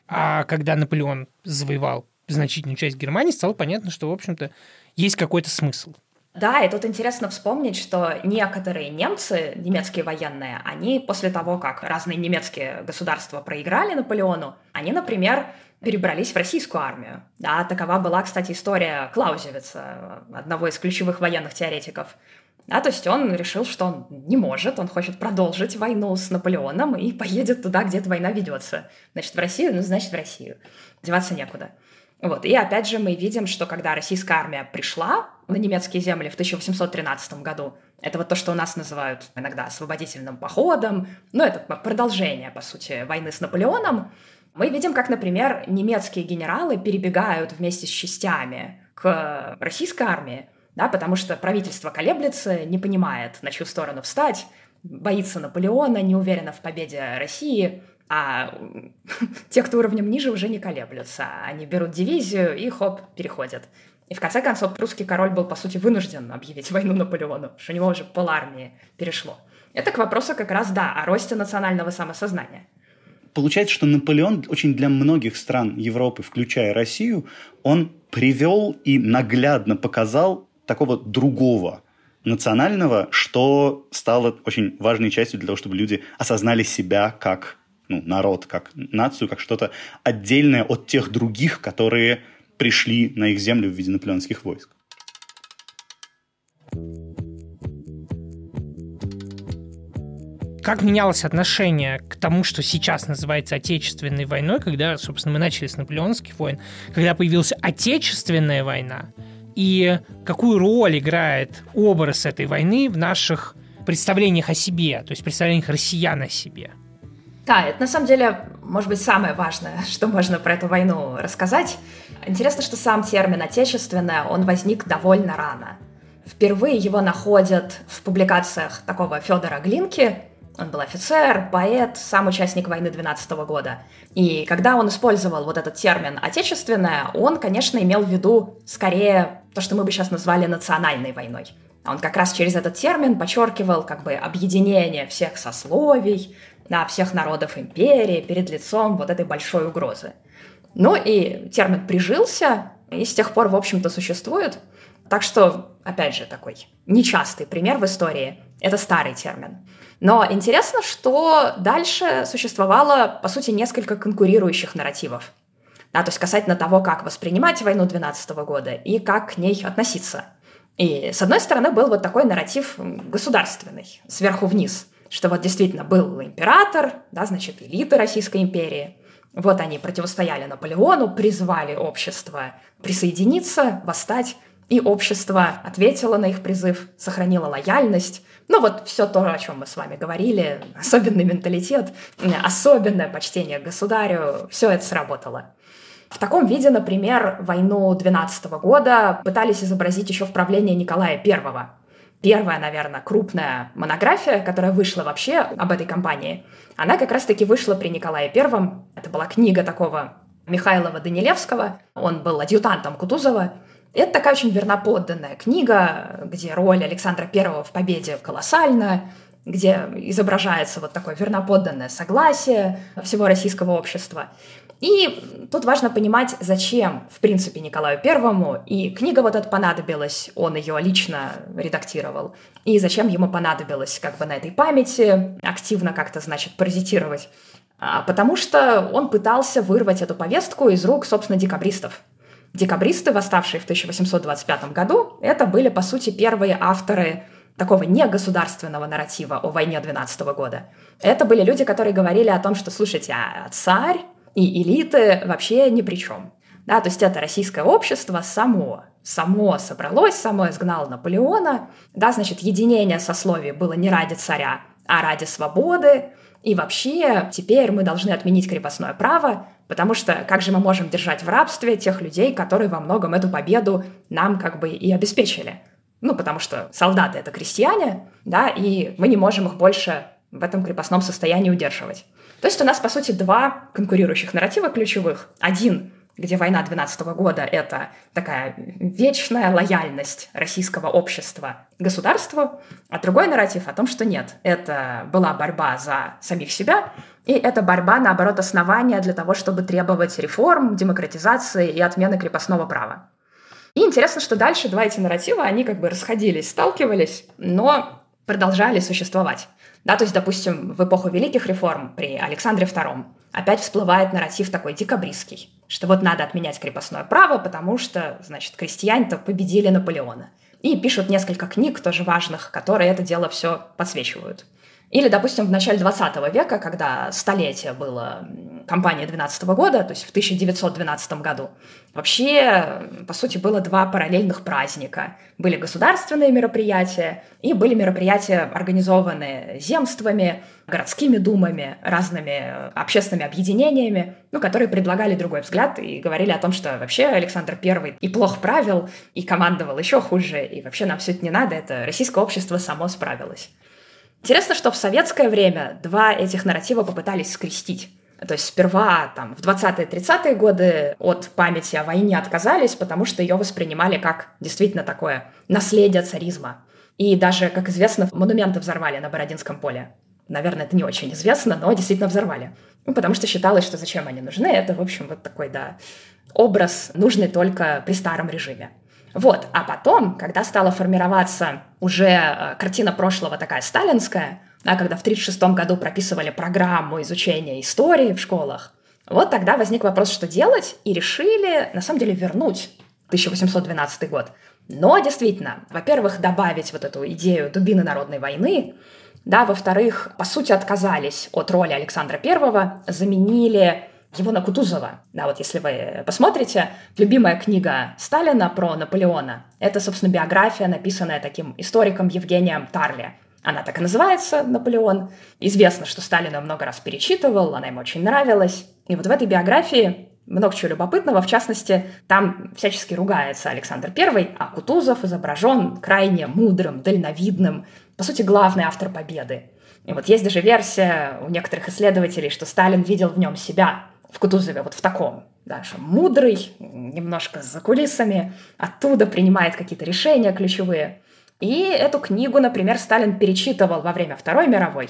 А когда Наполеон завоевал значительную часть Германии, стало понятно, что, в общем-то, есть какой-то смысл. Да, и тут интересно вспомнить, что некоторые немцы, немецкие военные, они после того, как разные немецкие государства проиграли Наполеону, они, например, перебрались в российскую армию. Да, такова была, кстати, история Клаузевица, одного из ключевых военных теоретиков. Да, то есть он решил, что он не может, он хочет продолжить войну с Наполеоном и поедет туда, где эта война ведется. Значит, в Россию, ну, значит, в Россию. Деваться некуда. Вот. И опять же мы видим, что когда российская армия пришла на немецкие земли в тысяча восемьсот тринадцатом году, это вот то, что у нас называют иногда освободительным походом, ну, это продолжение, по сути, войны с Наполеоном, мы видим, как, например, немецкие генералы перебегают вместе с частями к российской армии, да, потому что правительство колеблется, не понимает, на чью сторону встать, боится Наполеона, не уверена в победе России, а те, кто уровнем ниже, уже не колеблются. Они берут дивизию и, хоп, переходят. И в конце концов прусский король был, по сути, вынужден объявить войну Наполеону, что у него уже полармии перешло. Это к вопросу как раз, да, о росте национального самосознания. Получается, что Наполеон очень для многих стран Европы, включая Россию, он привел и наглядно показал такого другого национального, что стало очень важной частью для того, чтобы люди осознали себя как ну, народ, как нацию, как что-то отдельное от тех других, которые пришли на их землю в виде наполеоновских войск. Как менялось отношение к тому, что сейчас называется Отечественной войной, когда, собственно, мы начали с наполеоновских войн, когда появилась Отечественная война, и какую роль играет образ этой войны в наших представлениях о себе, то есть представлениях россиян о себе? Да, это на самом деле, может быть, самое важное, что можно про эту войну рассказать. Интересно, что сам термин «отечественная», он возник довольно рано. Впервые его находят в публикациях такого Федора Глинки, Он был офицер, поэт, сам участник войны двенадцатого года. И когда он использовал вот этот термин «отечественная», он, конечно, имел в виду скорее то, что мы бы сейчас назвали национальной войной. Он как раз через этот термин подчеркивал как бы объединение всех сословий, да, всех народов империи перед лицом вот этой большой угрозы. Ну и термин прижился, и с тех пор, в общем-то, существует. Так что, опять же, такой нечастый пример в истории – это старый термин. Но интересно, что дальше существовало, по сути, несколько конкурирующих нарративов. Да, то есть касательно того, как воспринимать войну двенадцатого года и как к ней относиться. И, с одной стороны, был вот такой нарратив государственный, сверху вниз, что вот действительно был император, да, значит, элита Российской империи. Вот они противостояли Наполеону, призвали общество присоединиться, восстать, и общество ответило на их призыв, сохранило лояльность. Ну вот все то, о чем мы с вами говорили, особенный менталитет, особенное почтение к государю, все это сработало. В таком виде, например, войну двенадцатого года пытались изобразить еще в правлении Николая Первого. Первая, наверное, крупная монография, которая вышла вообще об этой кампании, она как раз-таки вышла при Николае Первом. Это была книга такого Михайлова Данилевского, он был адъютантом Кутузова. Это такая очень верноподданная книга, где роль Александра Первого в победе колоссальна, где изображается вот такое верноподданное согласие всего российского общества. И тут важно понимать, зачем, в принципе, Николаю Первому, и книга вот эта понадобилась, он ее лично редактировал, и зачем ему понадобилось как бы на этой памяти активно как-то, значит, паразитировать. А потому что он пытался вырвать эту повестку из рук, собственно, декабристов. Декабристы, восставшие в тысяча восемьсот двадцать пятом году, это были, по сути, первые авторы такого негосударственного нарратива о войне двенадцатого года. Это были люди, которые говорили о том, что, слушайте, а царь и элиты вообще ни при чем. Да, то есть это российское общество само, само собралось, само изгнало Наполеона. Да, значит, единение сословий было не ради царя, а ради свободы. И вообще теперь мы должны отменить крепостное право, потому что как же мы можем держать в рабстве тех людей, которые во многом эту победу нам как бы и обеспечили? Ну, потому что солдаты — это крестьяне, да, и мы не можем их больше в этом крепостном состоянии удерживать. То есть у нас, по сути, два конкурирующих нарратива ключевых. Один, где война двенадцатого года — это такая вечная лояльность российского общества государству, а другой нарратив о том, что нет, это была борьба за самих себя, и это борьба, наоборот, основания для того, чтобы требовать реформ, демократизации и отмены крепостного права. И интересно, что дальше два эти нарратива, они как бы расходились, сталкивались, но продолжали существовать. Да, то есть, допустим, в эпоху Великих реформ при Александре Втором опять всплывает нарратив такой декабристский, что вот надо отменять крепостное право, потому что, значит, крестьяне-то победили Наполеона. И пишут несколько книг, тоже важных, которые это дело все подсвечивают. Или, допустим, в начале двадцатого века, когда столетие было кампании двенадцатого года, то есть в тысяча девятьсот двенадцатом году, вообще, по сути, было два параллельных праздника. Были государственные мероприятия и были мероприятия, организованные земствами, городскими думами, разными общественными объединениями, ну, которые предлагали другой взгляд и говорили о том, что вообще Александр Первый и плохо правил, и командовал еще хуже, и вообще нам все это не надо, это российское общество само справилось. Интересно, что в советское время два этих нарратива попытались скрестить. То есть сперва там, в двадцатые-тридцатые годы от памяти о войне отказались, потому что ее воспринимали как действительно такое наследие царизма. И даже, как известно, монументы взорвали на Бородинском поле. Наверное, это не очень известно, но действительно взорвали. Ну, потому что считалось, что зачем они нужны. Это, в общем, вот такой, да, образ, нужный только при старом режиме. Вот, а потом, когда стала формироваться уже э, картина прошлого такая сталинская, да, когда в тридцать шестом году прописывали программу изучения истории в школах, вот тогда возник вопрос, что делать, и решили, на самом деле, вернуть тысяча восемьсот двенадцатый год. Но, действительно, во-первых, добавить вот эту идею дубины народной войны, да, во-вторых, по сути, отказались от роли Александра Первого, заменили его на Кутузова. Да, вот если вы посмотрите, любимая книга Сталина про Наполеона — это, собственно, биография, написанная таким историком Евгением Тарли. Она так и называется «Наполеон». Известно, что Сталин ее много раз перечитывал, она ему очень нравилась. И вот в этой биографии много чего любопытного. В частности, там всячески ругается Александр Первый, а Кутузов изображен крайне мудрым, дальновидным, по сути, главный автор победы. И вот есть даже версия у некоторых исследователей, что Сталин видел в нем себя, в Кутузове, вот в таком, да, что мудрый, немножко за кулисами, оттуда принимает какие-то решения ключевые. И эту книгу, например, Сталин перечитывал во время Второй мировой,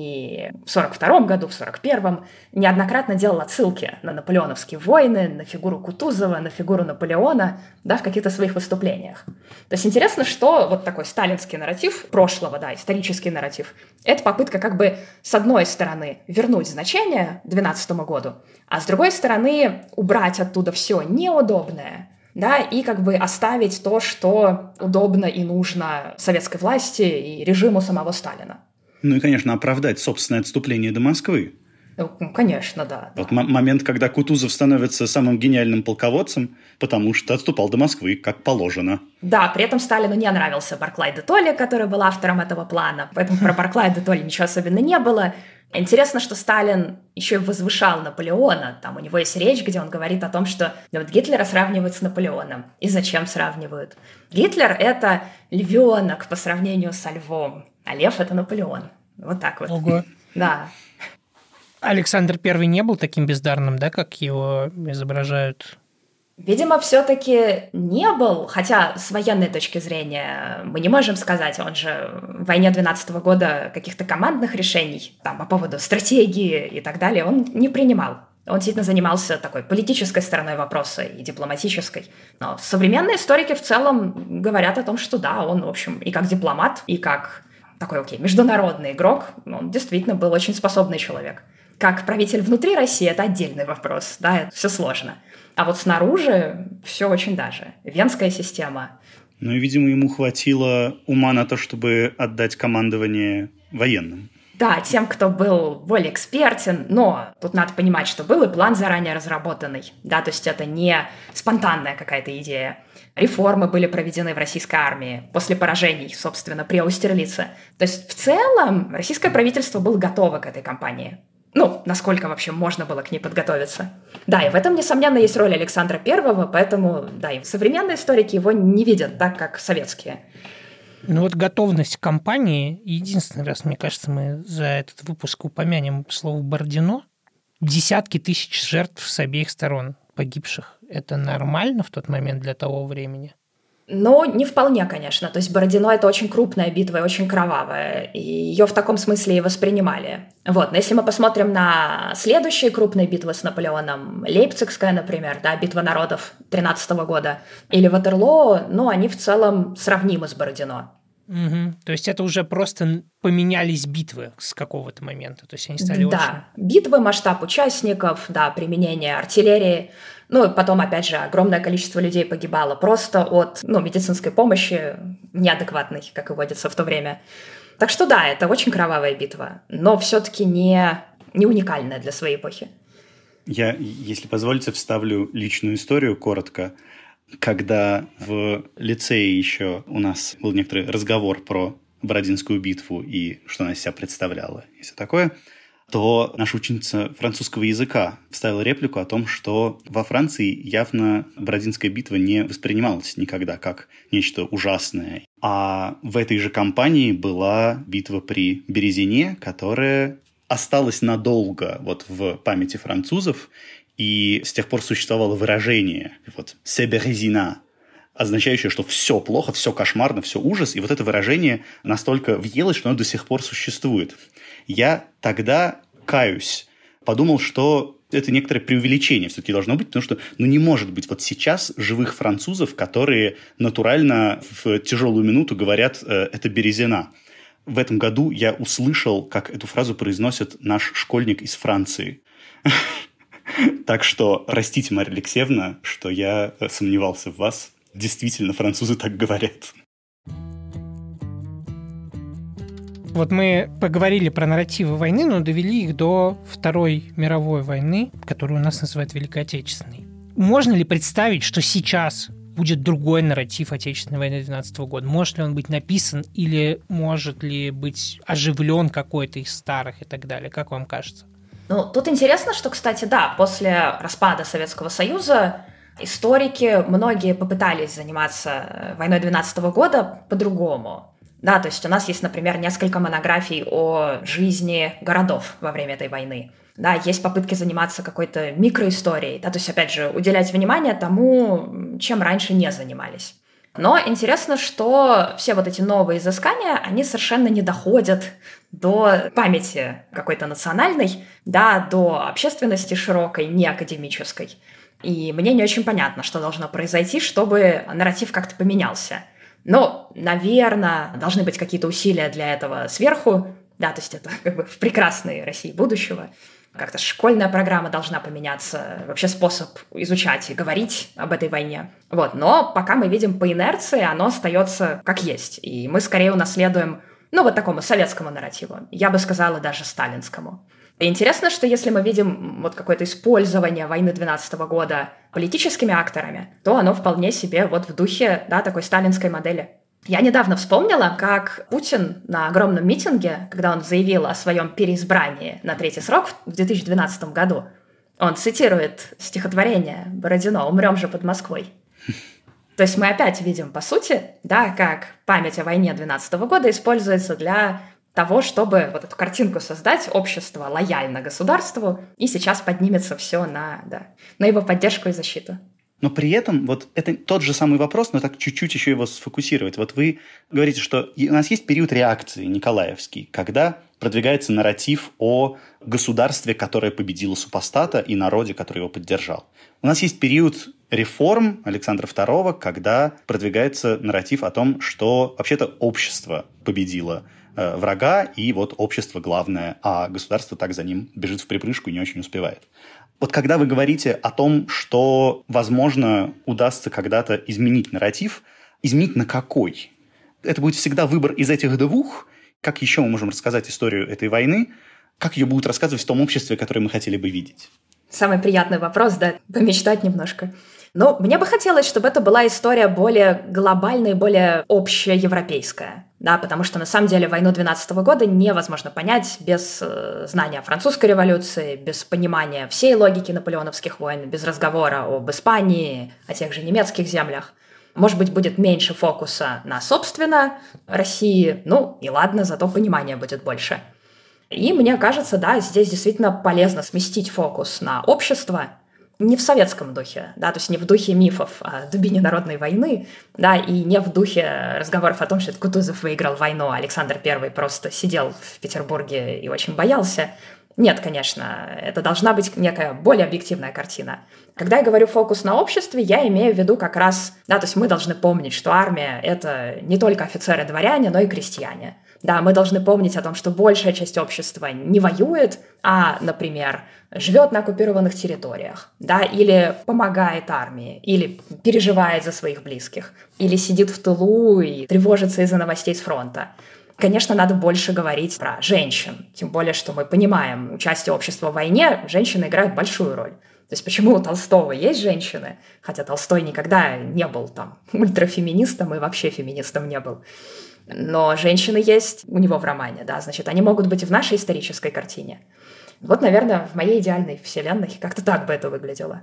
и в сорок втором году, в сорок первом неоднократно делал отсылки на наполеоновские войны, на фигуру Кутузова, на фигуру Наполеона, да, в каких-то своих выступлениях. То есть интересно, что вот такой сталинский нарратив прошлого, да, исторический нарратив, это попытка как бы с одной стороны вернуть значение двенадцатому году, а с другой стороны убрать оттуда все неудобное, да, и как бы оставить то, что удобно и нужно советской власти и режиму самого Сталина. Ну и, конечно, оправдать собственное отступление до Москвы. Ну, конечно, да. Вот да. м- момент, когда Кутузов становится самым гениальным полководцем, потому что отступал до Москвы, как положено. Да, при этом Сталину не нравился Барклай де Толли, который был автором этого плана, поэтому про Барклая де Толли ничего особенно не было. Интересно, что Сталин еще и возвышал Наполеона. Там у него есть речь, где он говорит о том, что вот Гитлера сравнивают с Наполеоном. И зачем сравнивают? Гитлер — это львенок по сравнению со львом, а лев — это Наполеон. Вот так вот. Ого. Да. Александр Первый не был таким бездарным, да, как его изображают? Видимо, все-таки не был, хотя с военной точки зрения мы не можем сказать, он же в войне двенадцатого года каких-то командных решений там, по поводу стратегии и так далее он не принимал. Он действительно занимался такой политической стороной вопроса и дипломатической. Но современные историки в целом говорят о том, что да, он, в общем, и как дипломат, и как такой, окей, международный игрок, он действительно был очень способный человек. Как правитель внутри России — это отдельный вопрос, да, это все сложно. А вот снаружи все очень даже. Венская система. Ну и, видимо, ему хватило ума на то, чтобы отдать командование военным. Да, тем, кто был более экспертен, но тут надо понимать, что был и план заранее разработанный, да, то есть это не спонтанная какая-то идея. Реформы были проведены в российской армии после поражений, собственно, при Аустерлице. То есть в целом российское правительство было готово к этой кампании. Ну, насколько вообще можно было к ней подготовиться. Да, и в этом, несомненно, есть роль Александра Первого, поэтому, да, и современные историки его не видят так, как советские. Ну вот готовность кампании, единственный раз, мне кажется, мы за этот выпуск упомянем слово «Бородино». Десятки тысяч жертв с обеих сторон погибших. Это нормально в тот момент для того времени? Ну, не вполне, конечно. То есть Бородино — это очень крупная битва и очень кровавая, и ее в таком смысле и воспринимали. Вот. Но если мы посмотрим на следующие крупные битвы с Наполеоном, Лейпцигская, например, да, битва народов тринадцатого года, или Ватерлоо, ну, они в целом сравнимы с Бородино. Угу. То есть это уже просто поменялись битвы с какого-то момента, то есть они стали да. очень... Битвы, масштаб участников, да, применение артиллерии. Ну, потом, опять же, огромное количество людей погибало просто от, ну, медицинской помощи неадекватной, как и водится в то время. Так что да, это очень кровавая битва, но все-таки не, не уникальная для своей эпохи. Я, если позволите, вставлю личную историю коротко. Когда в лицее еще у нас был некоторый разговор про Бородинскую битву и что она из себя представляла и все такое, то наша ученица французского языка вставила реплику о том, что во Франции явно Бородинская битва не воспринималась никогда как нечто ужасное. А в этой же кампании была битва при Березине, которая осталась надолго вот в памяти французов, и с тех пор существовало выражение вот «c'est Березина», означающее, что все плохо, все кошмарно, все ужас. И вот это выражение настолько въелось, что оно до сих пор существует. Я тогда, каюсь, подумал, что это некоторое преувеличение все-таки должно быть, потому что ну, не может быть вот сейчас живых французов, которые натурально в тяжелую минуту говорят «это Березина». В этом году я услышал, как эту фразу произносит наш школьник из Франции. Так что простите, Марья Алексеевна, что я сомневался в вас. Действительно, французы так говорят. Вот мы поговорили про нарративы войны, но довели их до Второй мировой войны, которую у нас называют Великой Отечественной. Можно ли представить, что сейчас будет другой нарратив Отечественной войны двенадцатого года? Может ли он быть написан или может ли быть оживлен какой-то из старых и так далее? Как вам кажется? Ну, тут интересно, что, кстати, да, после распада Советского Союза историки, многие попытались заниматься войной двенадцатого года по-другому. Да, то есть у нас есть, например, несколько монографий о жизни городов во время этой войны. Да, есть попытки заниматься какой-то микроисторией, да, то есть, опять же, уделять внимание тому, чем раньше не занимались. Но интересно, что все вот эти новые изыскания, они совершенно не доходят до памяти какой-то национальной, да, до общественности широкой, не академической. И мне не очень понятно, что должно произойти, чтобы нарратив как-то поменялся. Но, наверное, должны быть какие-то усилия для этого сверху, да, то есть это как бы в прекрасной России будущего. Как-то школьная программа должна поменяться, вообще способ изучать и говорить об этой войне. Вот. Но пока мы видим по инерции, оно остается как есть. И мы скорее унаследуем, ну, вот такому советскому нарративу. Я бы сказала, даже сталинскому. И интересно, что если мы видим вот какое-то использование войны двенадцатого года политическими акторами, то оно вполне себе вот в духе, да, такой сталинской модели. Я недавно вспомнила, как Путин на огромном митинге, когда он заявил о своем переизбрании на третий срок в две тысячи двенадцатом году, он цитирует стихотворение Бородино «Умрем же под Москвой». То есть мы опять видим, по сути, да, как память о войне двенадцатого года используется для того, чтобы вот эту картинку создать, общество лояльно государству, и сейчас поднимется все на, да, на его поддержку и защиту. Но при этом вот это тот же самый вопрос, но так чуть-чуть еще его сфокусировать. Вот вы говорите, что у нас есть период реакции николаевский, когда продвигается нарратив о государстве, которое победило супостата, и народе, который его поддержал. У нас есть период реформ Александра второго, когда продвигается нарратив о том, что вообще-то общество победило э, врага, и вот общество главное, а государство так за ним бежит в припрыжку и не очень успевает. Вот когда вы говорите о том, что, возможно, удастся когда-то изменить нарратив, изменить на какой? Это будет всегда выбор из этих двух? Как еще мы можем рассказать историю этой войны? Как ее будут рассказывать в том обществе, которое мы хотели бы видеть? Самый приятный вопрос, да, помечтать немножко. Но мне бы хотелось, чтобы это была история более глобальная и более общеевропейская, да, потому что на самом деле войну двенадцатого года невозможно понять без э, знания французской революции, без понимания всей логики наполеоновских войн, без разговора об Испании, о тех же немецких землях. Может быть, будет меньше фокуса на, собственно, России, ну и ладно, зато понимания будет больше. И мне кажется, да, здесь действительно полезно сместить фокус на общество, не в советском духе, да, то есть не в духе мифов о дубине народной войны, да, и не в духе разговоров о том, что Кутузов выиграл войну, а Александр Первый просто сидел в Петербурге и очень боялся. Нет, конечно, это должна быть некая более объективная картина. Когда я говорю фокус на обществе, я имею в виду как раз, да, то есть мы должны помнить, что армия — это не только офицеры-дворяне, но и крестьяне. Да, мы должны помнить о том, что большая часть общества не воюет, а, например, живет на оккупированных территориях, да, или помогает армии, или переживает за своих близких, или сидит в тылу и тревожится из-за новостей с фронта. Конечно, надо больше говорить про женщин, тем более, что мы понимаем, участие общества в войне женщины играют большую роль. То есть почему у Толстого есть женщины, хотя Толстой никогда не был там ультрафеминистом и вообще феминистом не был. Но женщины есть у него в романе, да, значит, они могут быть и в нашей исторической картине. Вот, наверное, в моей идеальной вселенной как-то так бы это выглядело.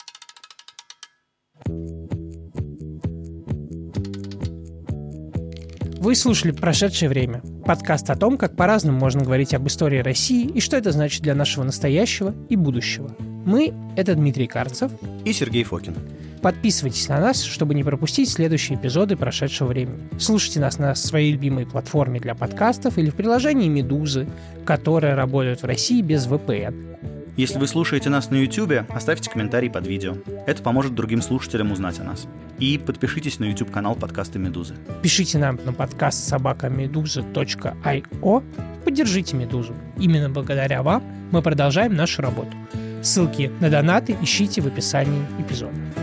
Вы слушали «Прошедшее время» – подкаст о том, как по-разному можно говорить об истории России и что это значит для нашего настоящего и будущего. Мы – это Дмитрий Карцев и Сергей Фокин. Подписывайтесь на нас, чтобы не пропустить следующие эпизоды «Прошедшего времени». Слушайте нас на своей любимой платформе для подкастов или в приложении «Медузы», которое работает в России без ви пи эн. Если вы слушаете нас на YouTube, оставьте комментарий под видео. Это поможет другим слушателям узнать о нас. И подпишитесь на YouTube-канал подкаста «Медузы». Пишите нам на подкаст собака медуза точка ай о. Поддержите «Медузу». Именно благодаря вам мы продолжаем нашу работу. Ссылки на донаты ищите в описании эпизода.